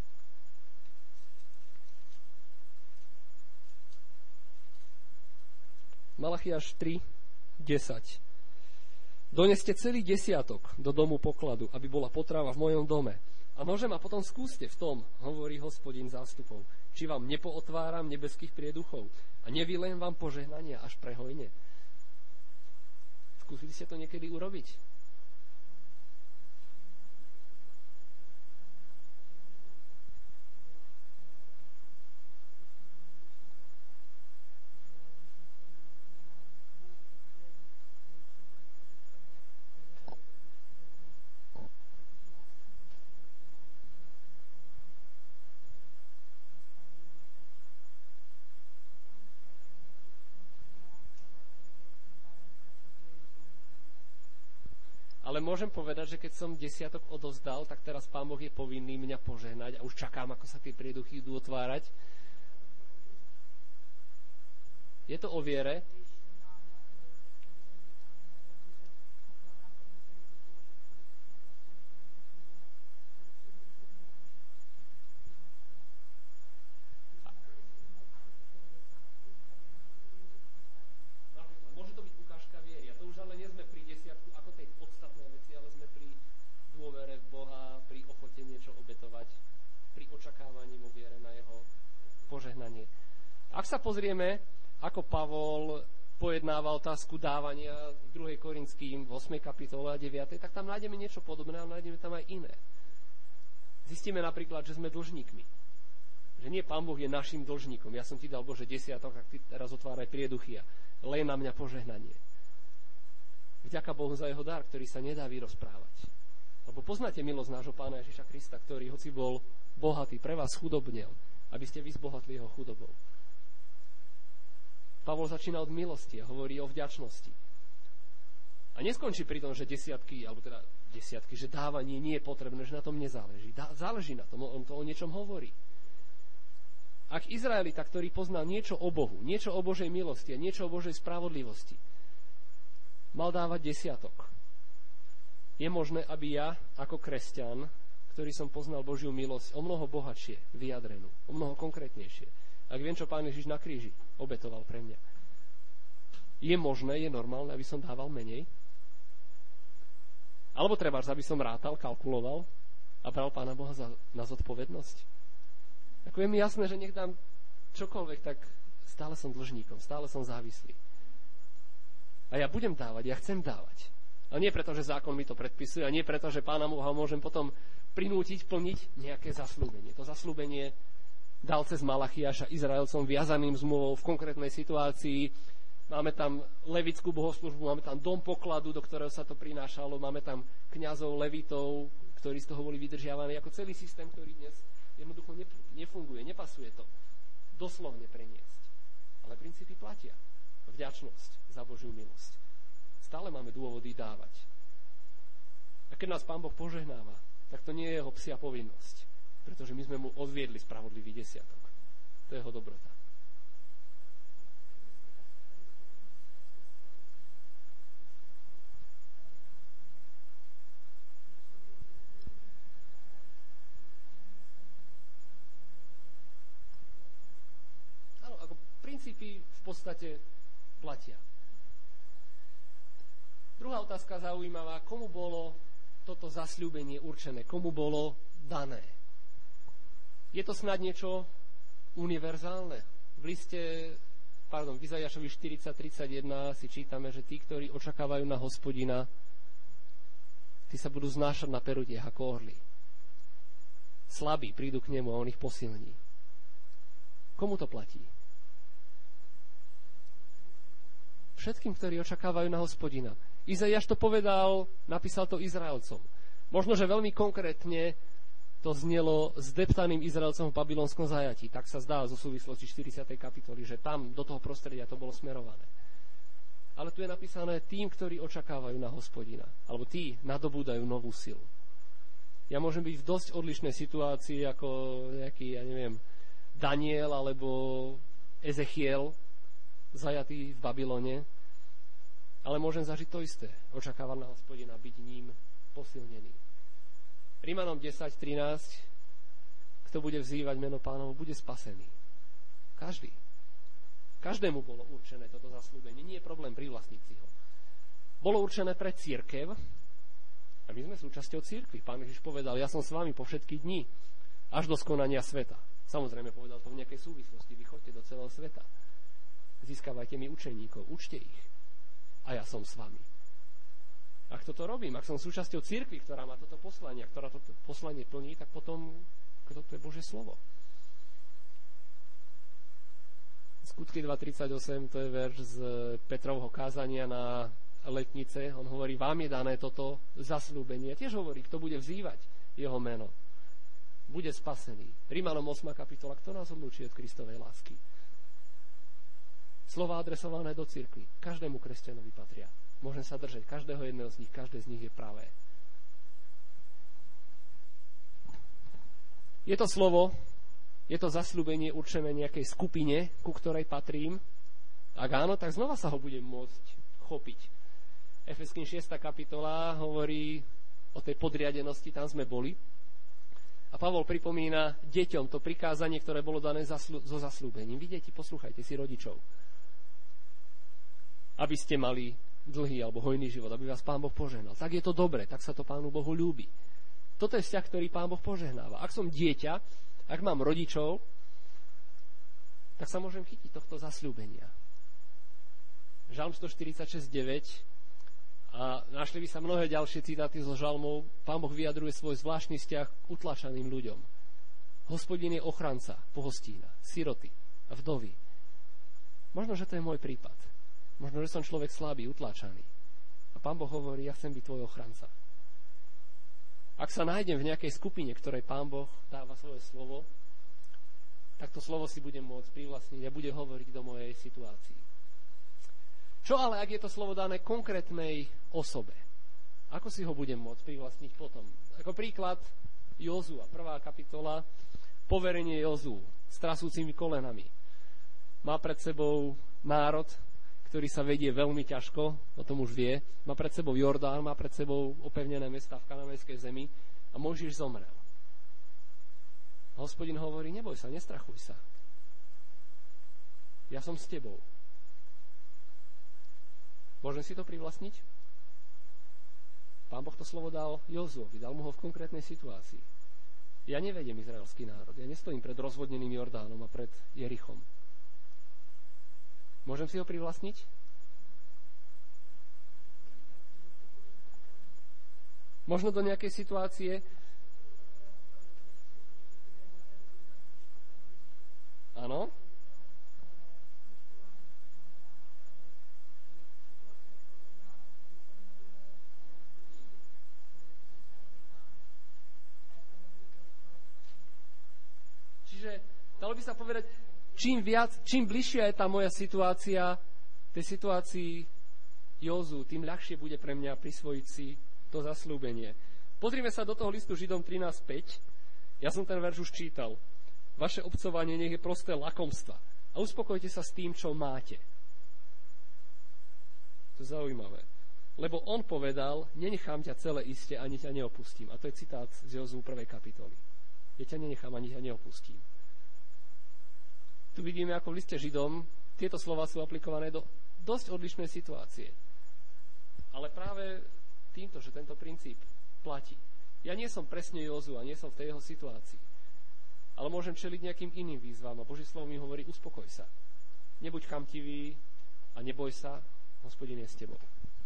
Malachiáš tri desať. Doneste celý desiatok do domu pokladu, aby bola potrava v mojom dome. A nožem a potom skúste v tom, hovorí Hospodin zástupov, či vám nepootváram nebeských prieduchov a nevylejem vám požehnania až prehojne. Skúsili ste to niekedy urobiť? Ale môžem povedať, že keď som desiatok odovzdal, tak teraz Pán Boh je povinný mňa požehnať a už čakám, ako sa tie prieduchy idú otvárať. Je to o viere. Ak sa pozrieme, ako Pavol pojednáva otázku dávania v druhej Korinským v ôsmej kapitole a deviatej, tak tam nájdeme niečo podobné, ale nájdeme tam aj iné. Zistíme napríklad, že sme dlžníkmi. Že nie Pán Boh je našim dlžníkom. Ja som ti dal, Bože, desiatok, ak ty teraz otváraj prieduchy a lej na mňa požehnanie. Vďaka Bohu za jeho dar, ktorý sa nedá vyrozprávať. Lebo poznáte milosť nášho Pána Ježiša Krista, ktorý, hoci bol bohatý, pre vás chudobnel, aby ste vy zbohatli jeho chudobou. Pavol začína od milosti a hovorí o vďačnosti. A neskončí pri tom, že desiatky, alebo teda desiatky, že dávanie nie je potrebné, že na tom nezáleží. Dá, záleží na tom, on to o niečom hovorí. Ak Izraelita, ktorý poznal niečo o Bohu, niečo o Božej milosti a niečo o Božej spravodlivosti, mal dávať desiatok, je možné, aby ja, ako kresťan, ktorý som poznal Božiu milosť, o mnoho bohatšie vyjadrenú, o mnoho konkrétnejšie, ak viem, čo Pán Ježiš na kríži obetoval pre mňa. Je možné, je normálne, aby som dával menej? Alebo trebárs, aby som rátal, kalkuloval a bral Pána Boha za, na zodpovednosť? Ako je mi jasné, že nech dám čokoľvek, tak stále som dlžníkom, stále som závislý. A ja budem dávať, ja chcem dávať. A nie preto, že zákon mi to predpisuje, a nie preto, že Pána Boha môžem potom prinútiť plniť nejaké zasľúbenie. To zasľúbenie dal cez Malachiáša Izraelcom viazaným zmluvou v konkrétnej situácii. Máme tam levickú bohoslúžbu, máme tam dom pokladu, do ktorého sa to prinášalo, máme tam kňazov, levitov, ktorí z toho boli vydržiavaní, ako celý systém, ktorý dnes jednoducho nefunguje, nepasuje to doslovne preniesť. Ale princípy platia. Vďačnosť za Božiu milosť. Stále máme dôvody dávať. A keď nás Pán Boh požehnáva, tak to nie je jeho psia povinnosť. pretože my sme mu odviedli spravodlivý desiatok. To je jeho dobrota. Áno, ako princípy v podstate platia. Druhá otázka zaujímavá, komu bolo toto zasľúbenie určené, komu bolo dané. Je to snad niečo univerzálne? V liste, pardon, v Izaiášovi štyridsať tridsaťjeden si čítame, že tí, ktorí očakávajú na Hospodina, tí sa budú znášať na perutiach ako orly. Slabí prídu k nemu a on ich posilní. Komu to platí? Všetkým, ktorí očakávajú na Hospodina. Izaiáš to povedal, napísal to Izraelcom. Možno, že veľmi konkrétne to znelo s deptaným Izraelcom v babylonskom zajatí. Tak sa zdá zo súvislosti štyridsiatej kapitoly, že tam do toho prostredia to bolo smerované. Ale tu je napísané tým, ktorí očakávajú na Hospodina. Alebo tí nadobúdajú novú silu. Ja môžem byť v dosť odlišnej situácii ako nejaký, ja neviem, Daniel alebo Ezechiel, zajatý v Babylone, ale môžem zažiť to isté. Očakávať na Hospodina, byť ním posilnený. Rímanom desať trinásť, kto bude vzývať meno Pánovo, bude spasený. Každý. Každému bolo určené toto zasľúbenie. Nie je problém privlastniť si ho. Bolo určené pre cirkev a my sme súčasťou cirkvi. Pán Ježiš povedal, ja som s vami po všetky dni, až do skonania sveta. Samozrejme povedal to v nejakej súvislosti. Vy choďte do celého sveta. Získavajte mi učeníkov, učte ich. A ja som s vami. Ak toto robím, ak som súčasťou cirkvi, ktorá má toto poslanie, ktorá toto poslanie plní, tak potom toto je Božie slovo. Skutky dva tridsaťosem, to je verš z Petrovho kázania na letnice. On hovorí, vám je dané toto zasľúbenie. Tiež hovorí, kto bude vzývať jeho meno, bude spasený. Rímanom ôsma kapitola, kto nás odlúči od Kristovej lásky? Slova adresované do cirkvi. Každému kresťanovi patria. Môžem sa držať každého jedného z nich. Každé z nich je pravé. Je to slovo, je to zasľúbenie určené nejakej skupine, ku ktorej patrím. Ak áno, tak znova sa ho budem môcť chopiť. Efeským šiesta kapitola hovorí o tej podriadenosti, tam sme boli. A Pavol pripomína deťom to prikázanie, ktoré bolo dané zaslu- so zasľúbením. Vy, deti, poslúchajte si rodičov. Aby ste mali dlhý alebo hojný život, aby vás Pán Boh požehnal. Tak je to dobre, tak sa to Pánu Bohu ľúbi. Toto je vzťah, ktorý Pán Boh požehnáva. Ak som dieťa, ak mám rodičov, tak sa môžem chytiť tohto zasľúbenia. Žalm stoštyridsaťšesť deväť a našli by sa mnohé ďalšie citáty zo žalmov. Pán Boh vyjadruje svoj zvláštny vzťah k utlačaným ľuďom. Hospodin je ochranca, pohostína, siroty a vdovy. Možno, že to je môj prípad. Možno, že som človek slabý, utláčaný. A Pán Boh hovorí, ja chcem byť tvoj ochranca. Ak sa nájdem v nejakej skupine, ktorej Pán Boh dáva svoje slovo, tak to slovo si budem môcť privlastniť a bude hovoriť do mojej situácii. Čo ale, ak je to slovo dané konkrétnej osobe? Ako si ho budem môcť privlastniť potom? Ako príklad Jozua, prvá kapitola, poverenie Jozuu s trasúcimi kolenami. Má pred sebou národ, ktorý sa vedie veľmi ťažko, o tom už vie. Má pred sebou Jordán, má pred sebou opevnené mestá v kananejskej zemi a Mojžiš zomrel. A Hospodin hovorí, neboj sa, nestrachuj sa. Ja som s tebou. Môžem si to privlastniť? Pán Boh to slovo dal Jozuovi, dal mu ho v konkrétnej situácii. Ja nevediem izraelský národ, ja nestojím pred rozvodneným Jordánom a pred Jerichom. Môžem si ho privlastniť? Možno do nejakej situácie. Áno? Čiže dalo by sa povedať, čím viac, čím bližšia je tá moja situácia tej situácii Jozu, tým ľahšie bude pre mňa prisvojiť si to zasľúbenie. Pozrime sa do toho listu Židom trinásť päť. Ja som ten verš už čítal. Vaše obcovanie nech je prosté lakomstva. A uspokojte sa s tým, čo máte. To je zaujímavé. Lebo on povedal, nenechám ťa celé iste, ani ťa neopustím. A to je citát z Jozú prvej kapitoly. Ja ťa nenechám, ani ťa neopustím. Tu vidíme, ako v liste Židom tieto slova sú aplikované do dosť odlišnej situácie. Ale práve týmto, že tento princíp platí. Ja nie som presne Jozú a nie som v tej jeho situácii. Ale môžem čeliť nejakým iným výzvam a Božie slovo mi hovorí, uspokoj sa. Nebuď chamtivý a neboj sa, Hospodin je s tebou.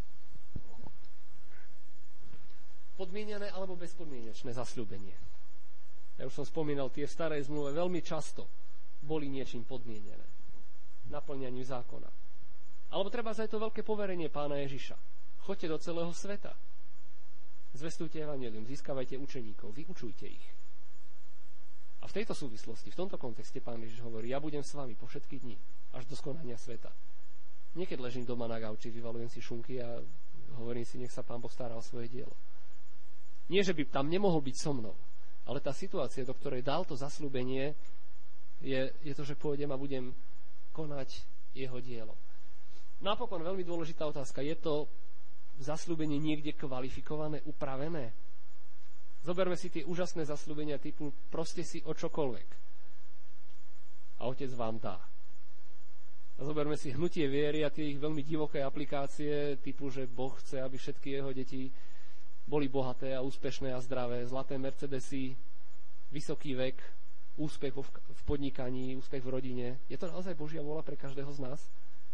Podmienené alebo bezpodmienečné zasľúbenie. Ja už som spomínal, tie v starej zmluve veľmi často boli niečím podmienené. Naplňaním zákona. Alebo treba aj to veľké poverenie Pána Ježiša. Choďte do celého sveta. Zvestujte evanjelium, získavajte učeníkov, vyučujte ich. A v tejto súvislosti, v tomto kontexte Pán Ježiš hovorí, ja budem s vami po všetky dni, až do skonania sveta. Niekedy ležím doma na gauči, vyvalujem si šunky a hovorím si, nech sa Pán postará o svoje dielo. Nie, že by tam nemohol byť so mnou, ale tá situácia, do ktorej dal to zasľúbenie, je, je to, že pôjdem a budem konať jeho dielo. Napokon veľmi dôležitá otázka, je to zasľúbenie niekde kvalifikované, upravené? Zoberme si tie úžasné zasľúbenia typu proste si o čokoľvek a Otec vám dá. A zoberme si hnutie viery a tie ich veľmi divoké aplikácie typu, že Boh chce, aby všetky jeho deti boli bohaté a úspešné a zdravé, zlaté Mercedesy, vysoký vek, úspech v podnikaní, úspech v rodine. Je to naozaj Božia vôľa pre každého z nás?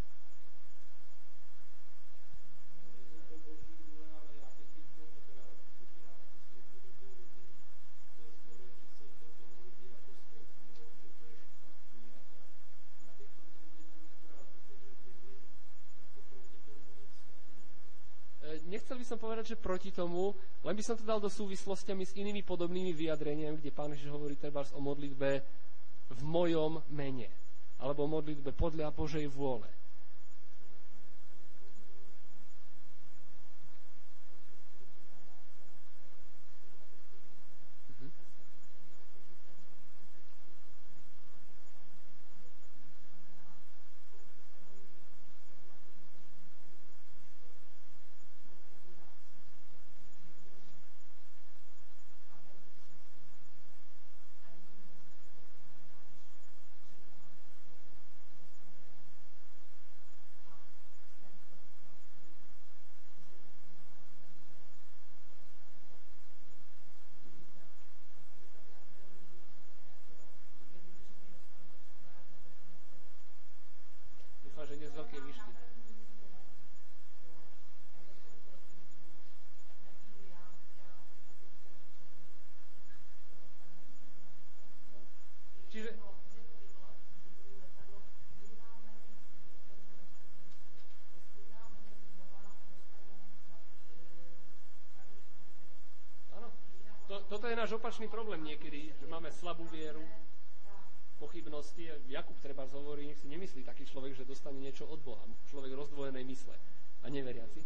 Nechcel by som povedať, že proti tomu, len by som to dal do súvislostiami s inými podobnými vyjadreniami, kde Pán Ježiš hovorí trebárs o modlitbe v mojom mene, alebo o modlitbe podľa Božej vôle. Toto je náš opačný problém niekedy, že máme slabú vieru, pochybnosti. Jakub treba hovorí, nech si nemyslí taký človek, že dostane niečo od Boha. Človek rozdvojenej mysle a neveriaci.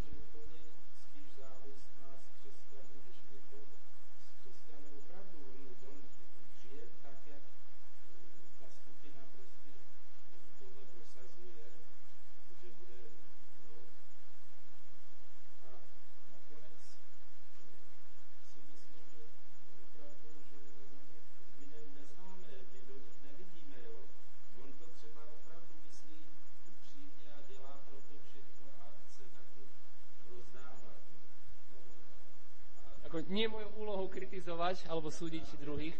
Nie je mojou úlohou kritizovať alebo súdiť druhých.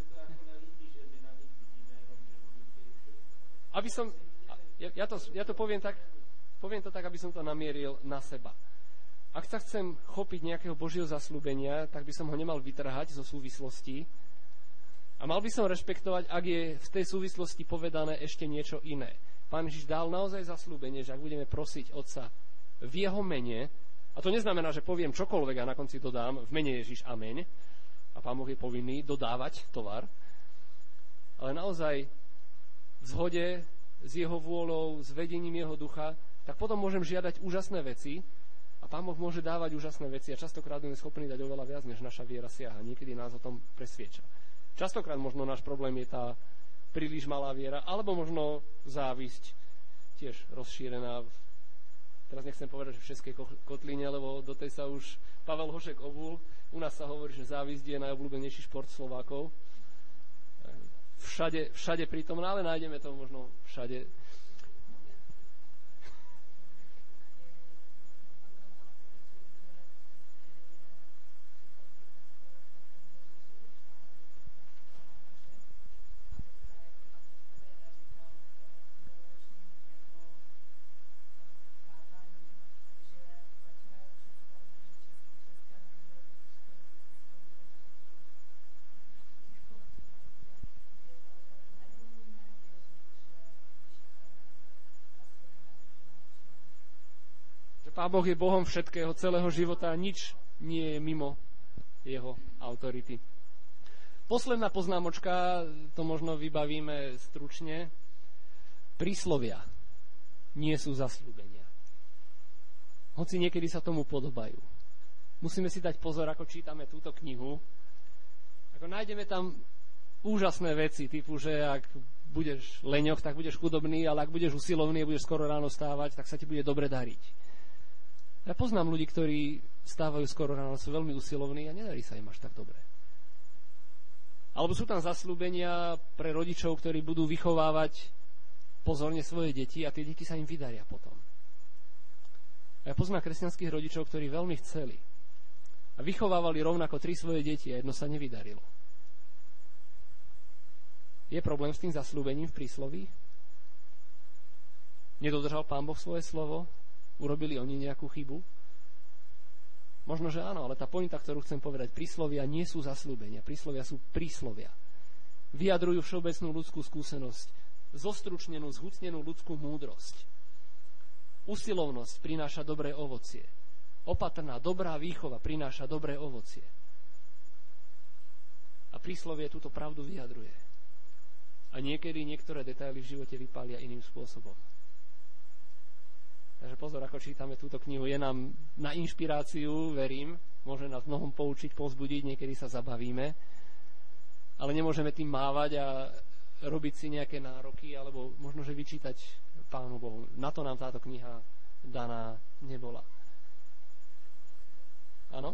Aby som, ja, ja, to, ja to poviem tak, poviem to tak, aby som to namieril na seba. Ak sa chcem chopiť nejakého Božieho zasľúbenia, tak by som ho nemal vytrhať zo súvislostí a mal by som rešpektovať, ak je v tej súvislosti povedané ešte niečo iné. Pán Ježiš dal naozaj zasľúbenie, že ak budeme prosiť Otca v jeho mene, a to neznamená, že poviem čokoľvek a na konci dodám v mene Ježiš ameň a Pán Boh je povinný dodávať tovar, ale naozaj v zhode s jeho vôľou, s vedením jeho ducha, tak potom môžem žiadať úžasné veci a Pán Boh môže dávať úžasné veci a častokrát sme schopní dať oveľa viac, než naša viera siaha. Niekedy nás o tom presvieča. Častokrát možno náš problém je tá príliš malá viera, alebo možno závisť, tiež rozšírená v, teraz nechcem povedať, že v Českej kotline, lebo do tej sa už Pavel Hošek obul. U nás sa hovorí, že závisť je najobľúbenejší šport Slovákov. Všade, všade prítomná, ale nájdeme to možno všade. Pán Boh je Bohom všetkého, celého života a nič nie je mimo jeho autority. Posledná poznámočka, to možno vybavíme stručne. Príslovia nie sú zasľúbenia. Hoci niekedy sa tomu podobajú. Musíme si dať pozor, ako čítame túto knihu. Ako nájdeme tam úžasné veci, typu, že ak budeš leňoch, tak budeš chudobný, ale ak budeš usilovný a budeš skoro ráno stávať, tak sa ti bude dobre dariť. Ja poznám ľudí, ktorí stávajú skoro ráno, sú veľmi usilovní a nedarí sa im až tak dobre. Alebo sú tam zasľúbenia pre rodičov, ktorí budú vychovávať pozorne svoje deti a tie deti sa im vydaria potom. A ja poznám kresťanských rodičov, ktorí veľmi chceli a vychovávali rovnako tri svoje deti a jedno sa nevydarilo. Je problém s tým zasľúbením v prísloví? Nedodržal Pán Boh svoje slovo? Urobili oni nejakú chybu? Možno, že áno, ale tá pointa, ktorú chcem povedať, príslovia nie sú zasľúbenia, príslovia sú príslovia. Vyjadrujú všeobecnú ľudskú skúsenosť, zostručnenú, zhucnenú ľudskú múdrosť. Usilovnosť prináša dobré ovocie. Opatrná, dobrá výchova prináša dobré ovocie. A príslovie túto pravdu vyjadruje. A niekedy niektoré detaily v živote vypália iným spôsobom. Takže pozor, ako čítame túto knihu, je nám na inšpiráciu, verím, môže nás mnohom poučiť, povzbudiť, niekedy sa zabavíme, ale nemôžeme tým mávať a robiť si nejaké nároky, alebo možno, že vyčítať Pánu Bohu. Na to nám táto kniha daná nebola. Áno?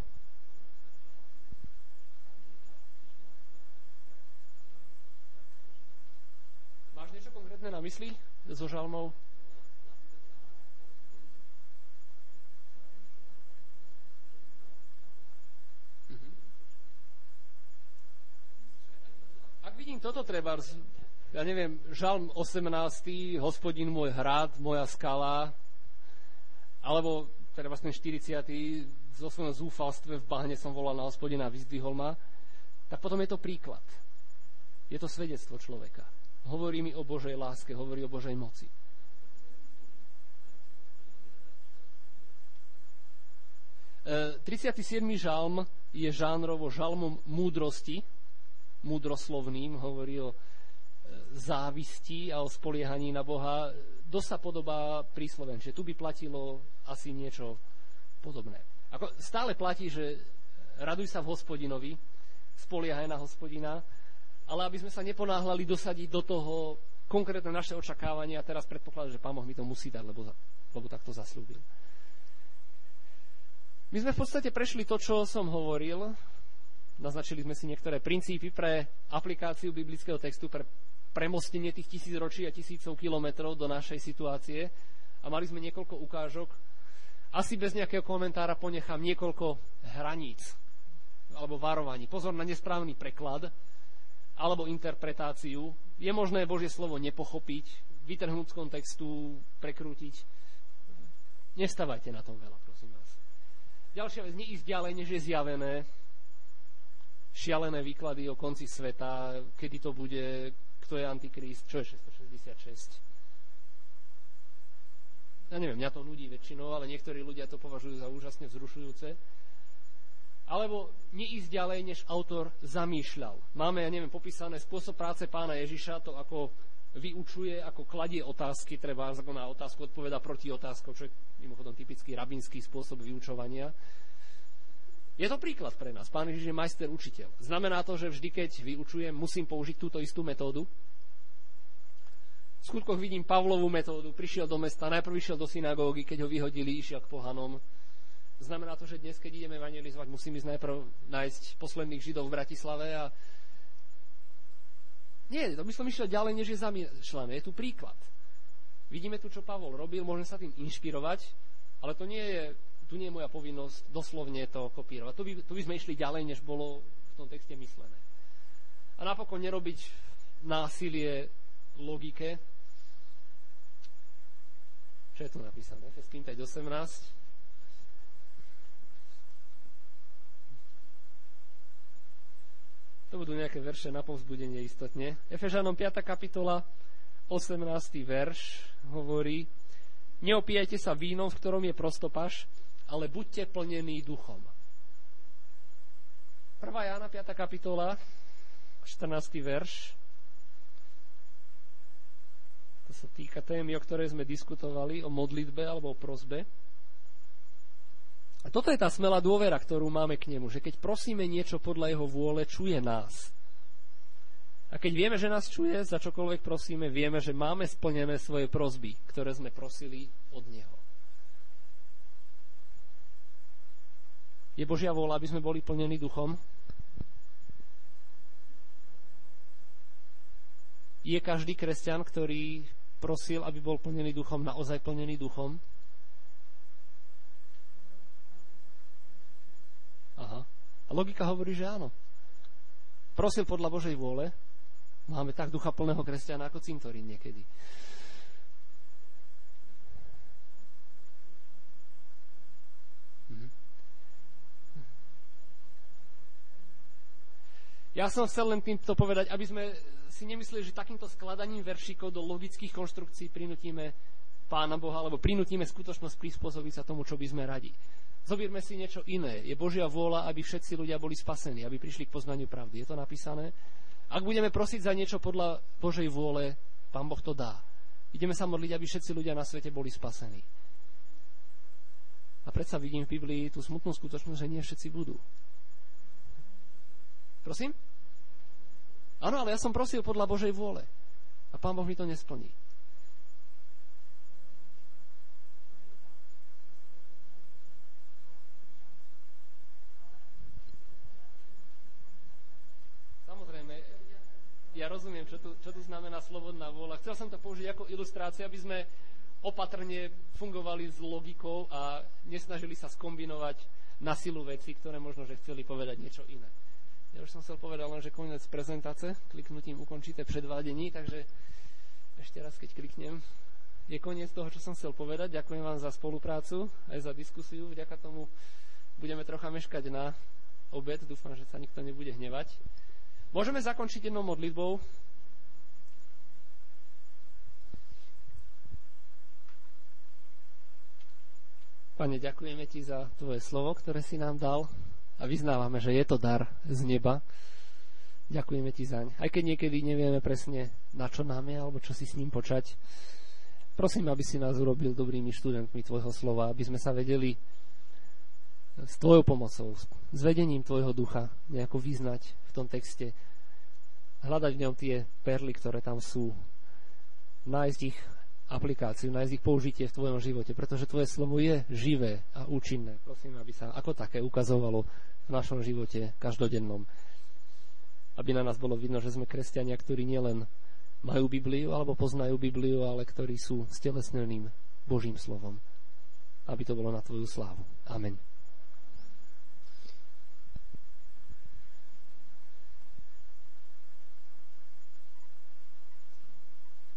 Máš niečo konkrétne na mysli so žalmou? Vidím toto treba, ja neviem, žalm osemnásty, Hospodin môj hrad, moja skala, alebo teda vlastne štyridsiaty zo svojom zúfalstve v bahne som volal na Hospodina a vyzdvihol ma, tak potom je to príklad. Je to svedectvo človeka. Hovorí mi o Božej láske, hovorí o Božej moci. E, tridsiaty siedmy žalm je žánrovo žalmom múdrosti, múdroslovným, hovorí o závisti a o spoliehaní na Boha. Dosť sa podobá prísloven, že tu by platilo asi niečo podobné. Ako stále platí, že raduj sa v Hospodinovi, spoliehaj na Hospodina, ale aby sme sa neponáhľali dosadiť do toho konkrétne naše očakávanie a teraz predpokladám, že Pán Boh mi to musí dať, lebo, lebo tak to zasľúbil. My sme v podstate prešli to, čo som hovoril. Naznačili sme si niektoré princípy pre aplikáciu biblického textu, pre premostenie tých tisícročí a tisícov kilometrov do našej situácie a mali sme niekoľko ukážok. Asi bez nejakého komentára ponechám niekoľko hraníc alebo varovaní. Pozor na nesprávny preklad alebo interpretáciu. Je možné Božie slovo nepochopiť, vytrhnúť z kontextu, prekrútiť. Nestávajte na tom veľa, prosím vás. Ďalšia vec, neísť ďalej, než je zjavené. Šialené výklady o konci sveta, kedy to bude, kto je Antikrist, čo je šesťstošesťdesiatšesť. Ja neviem, mňa to nudí väčšinou, ale niektorí ľudia to považujú za úžasne vzrušujúce. Alebo neísť ďalej, než autor zamýšľal. Máme, ja neviem, popísané spôsob práce Pána Ježiša, to ako vyučuje, ako kladie otázky, treba ako na otázku odpoveda proti otázkou, čo je mimochodom typický rabínsky spôsob vyučovania. Je to príklad pre nás. Pán Ježiš je majster učiteľ. Znamená to, že vždy, keď vyučujem, musím použiť túto istú metódu? V skutkoch vidím Pavlovú metódu. Prišiel do mesta, najprv išiel do synagógy, keď ho vyhodili, išiel k pohanom. Znamená to, že dnes, keď ideme evangelizovať, musím ísť najprv nájsť posledných Židov v Bratislave a nie, to by som išiel ďalej, než je zamýšľané. Je tu príklad. Vidíme tu, čo Pavol robil, môžem sa tým inšpirovať, ale to nie je, tu nie je moja povinnosť doslovne to kopírovať. Tu by, tu by sme išli ďalej, než bolo v tom texte myslené. A napokon nerobiť násilie logike. Čo je tu napísané? Efeským päť osemnásť. To budú nejaké verše na povzbudenie istotne. Efežanom piata kapitola, osemnásty verš hovorí: Neopíjajte sa vínom, v ktorom je prostopaš, ale buďte plnení duchom. prvá Jána piata kapitola, štrnásty verš. To sa týka témy, o ktorej sme diskutovali, o modlitbe alebo o prosbe. A toto je tá smelá dôvera, ktorú máme k nemu, že keď prosíme niečo podľa jeho vôle, čuje nás. A keď vieme, že nás čuje, za čokoľvek prosíme, vieme, že máme splnené svoje prosby, ktoré sme prosili od neho. Je Božia vôľa, aby sme boli plnení duchom? Je každý kresťan, ktorý prosil, aby bol plnený duchom, naozaj plnený duchom? Aha. A logika hovorí, že áno. Prosil podľa Božej vôle. Máme tak ducha plného kresťana ako cintorín niekedy. Mhm. Ja som chcel len týmto povedať, aby sme si nemysleli, že takýmto skladaním veršíkov do logických konštrukcií prinútime Pána Boha, alebo prinútime skutočnosť prispôsobiť sa tomu, čo by sme radi. Zobierme si niečo iné. Je Božia vôľa, aby všetci ľudia boli spasení, aby prišli k poznaniu pravdy. Je to napísané? Ak budeme prosiť za niečo podľa Božej vôle, Pán Boh to dá. Ideme sa modliť, aby všetci ľudia na svete boli spasení. A predsa vidím v Biblii tú smutnú skutočnosť, že nie všetci budú. Prosím? Áno, ale ja som prosil podľa Božej vôle. A Pán Boh mi to nesplní. Ja rozumiem, čo tu, čo tu znamená slobodná vôľa. Chcel som to použiť ako ilustráciu, aby sme opatrne fungovali s logikou a nesnažili sa skombinovať na silu veci, ktoré možno, že chceli povedať niečo iné. Ja už som chcel povedať len, že koniec prezentácie, kliknutím ukončíte predvádení, takže ešte raz, keď kliknem, je koniec toho, čo som chcel povedať. Ďakujem vám za spoluprácu, aj za diskusiu. Vďaka tomu budeme trocha meškať na obed. Dúfam, že sa nikto nebude hnevať. Môžeme zakončiť jednou modlitbou. Pane, ďakujeme Ti za Tvoje slovo, ktoré si nám dal a vyznávame, že je to dar z neba. Ďakujeme Ti zaň. Aj keď niekedy nevieme presne, na čo nám je, alebo čo si s ním počať. Prosím, aby si nás urobil dobrými študentmi Tvojho slova, aby sme sa vedeli s Tvojou pomocou, s vedením Tvojho ducha nejako vyznať v tom texte, hľadať v ňom tie perly, ktoré tam sú, nájsť ich aplikáciu, nájsť ich použitie v Tvojom živote, pretože Tvoje slovo je živé a účinné. Prosím, aby sa ako také ukazovalo v našom živote každodennom. Aby na nás bolo vidno, že sme kresťania, ktorí nielen majú Bibliu alebo poznajú Bibliu, ale ktorí sú stelesneným Božím slovom. Aby to bolo na Tvoju slávu. Amen.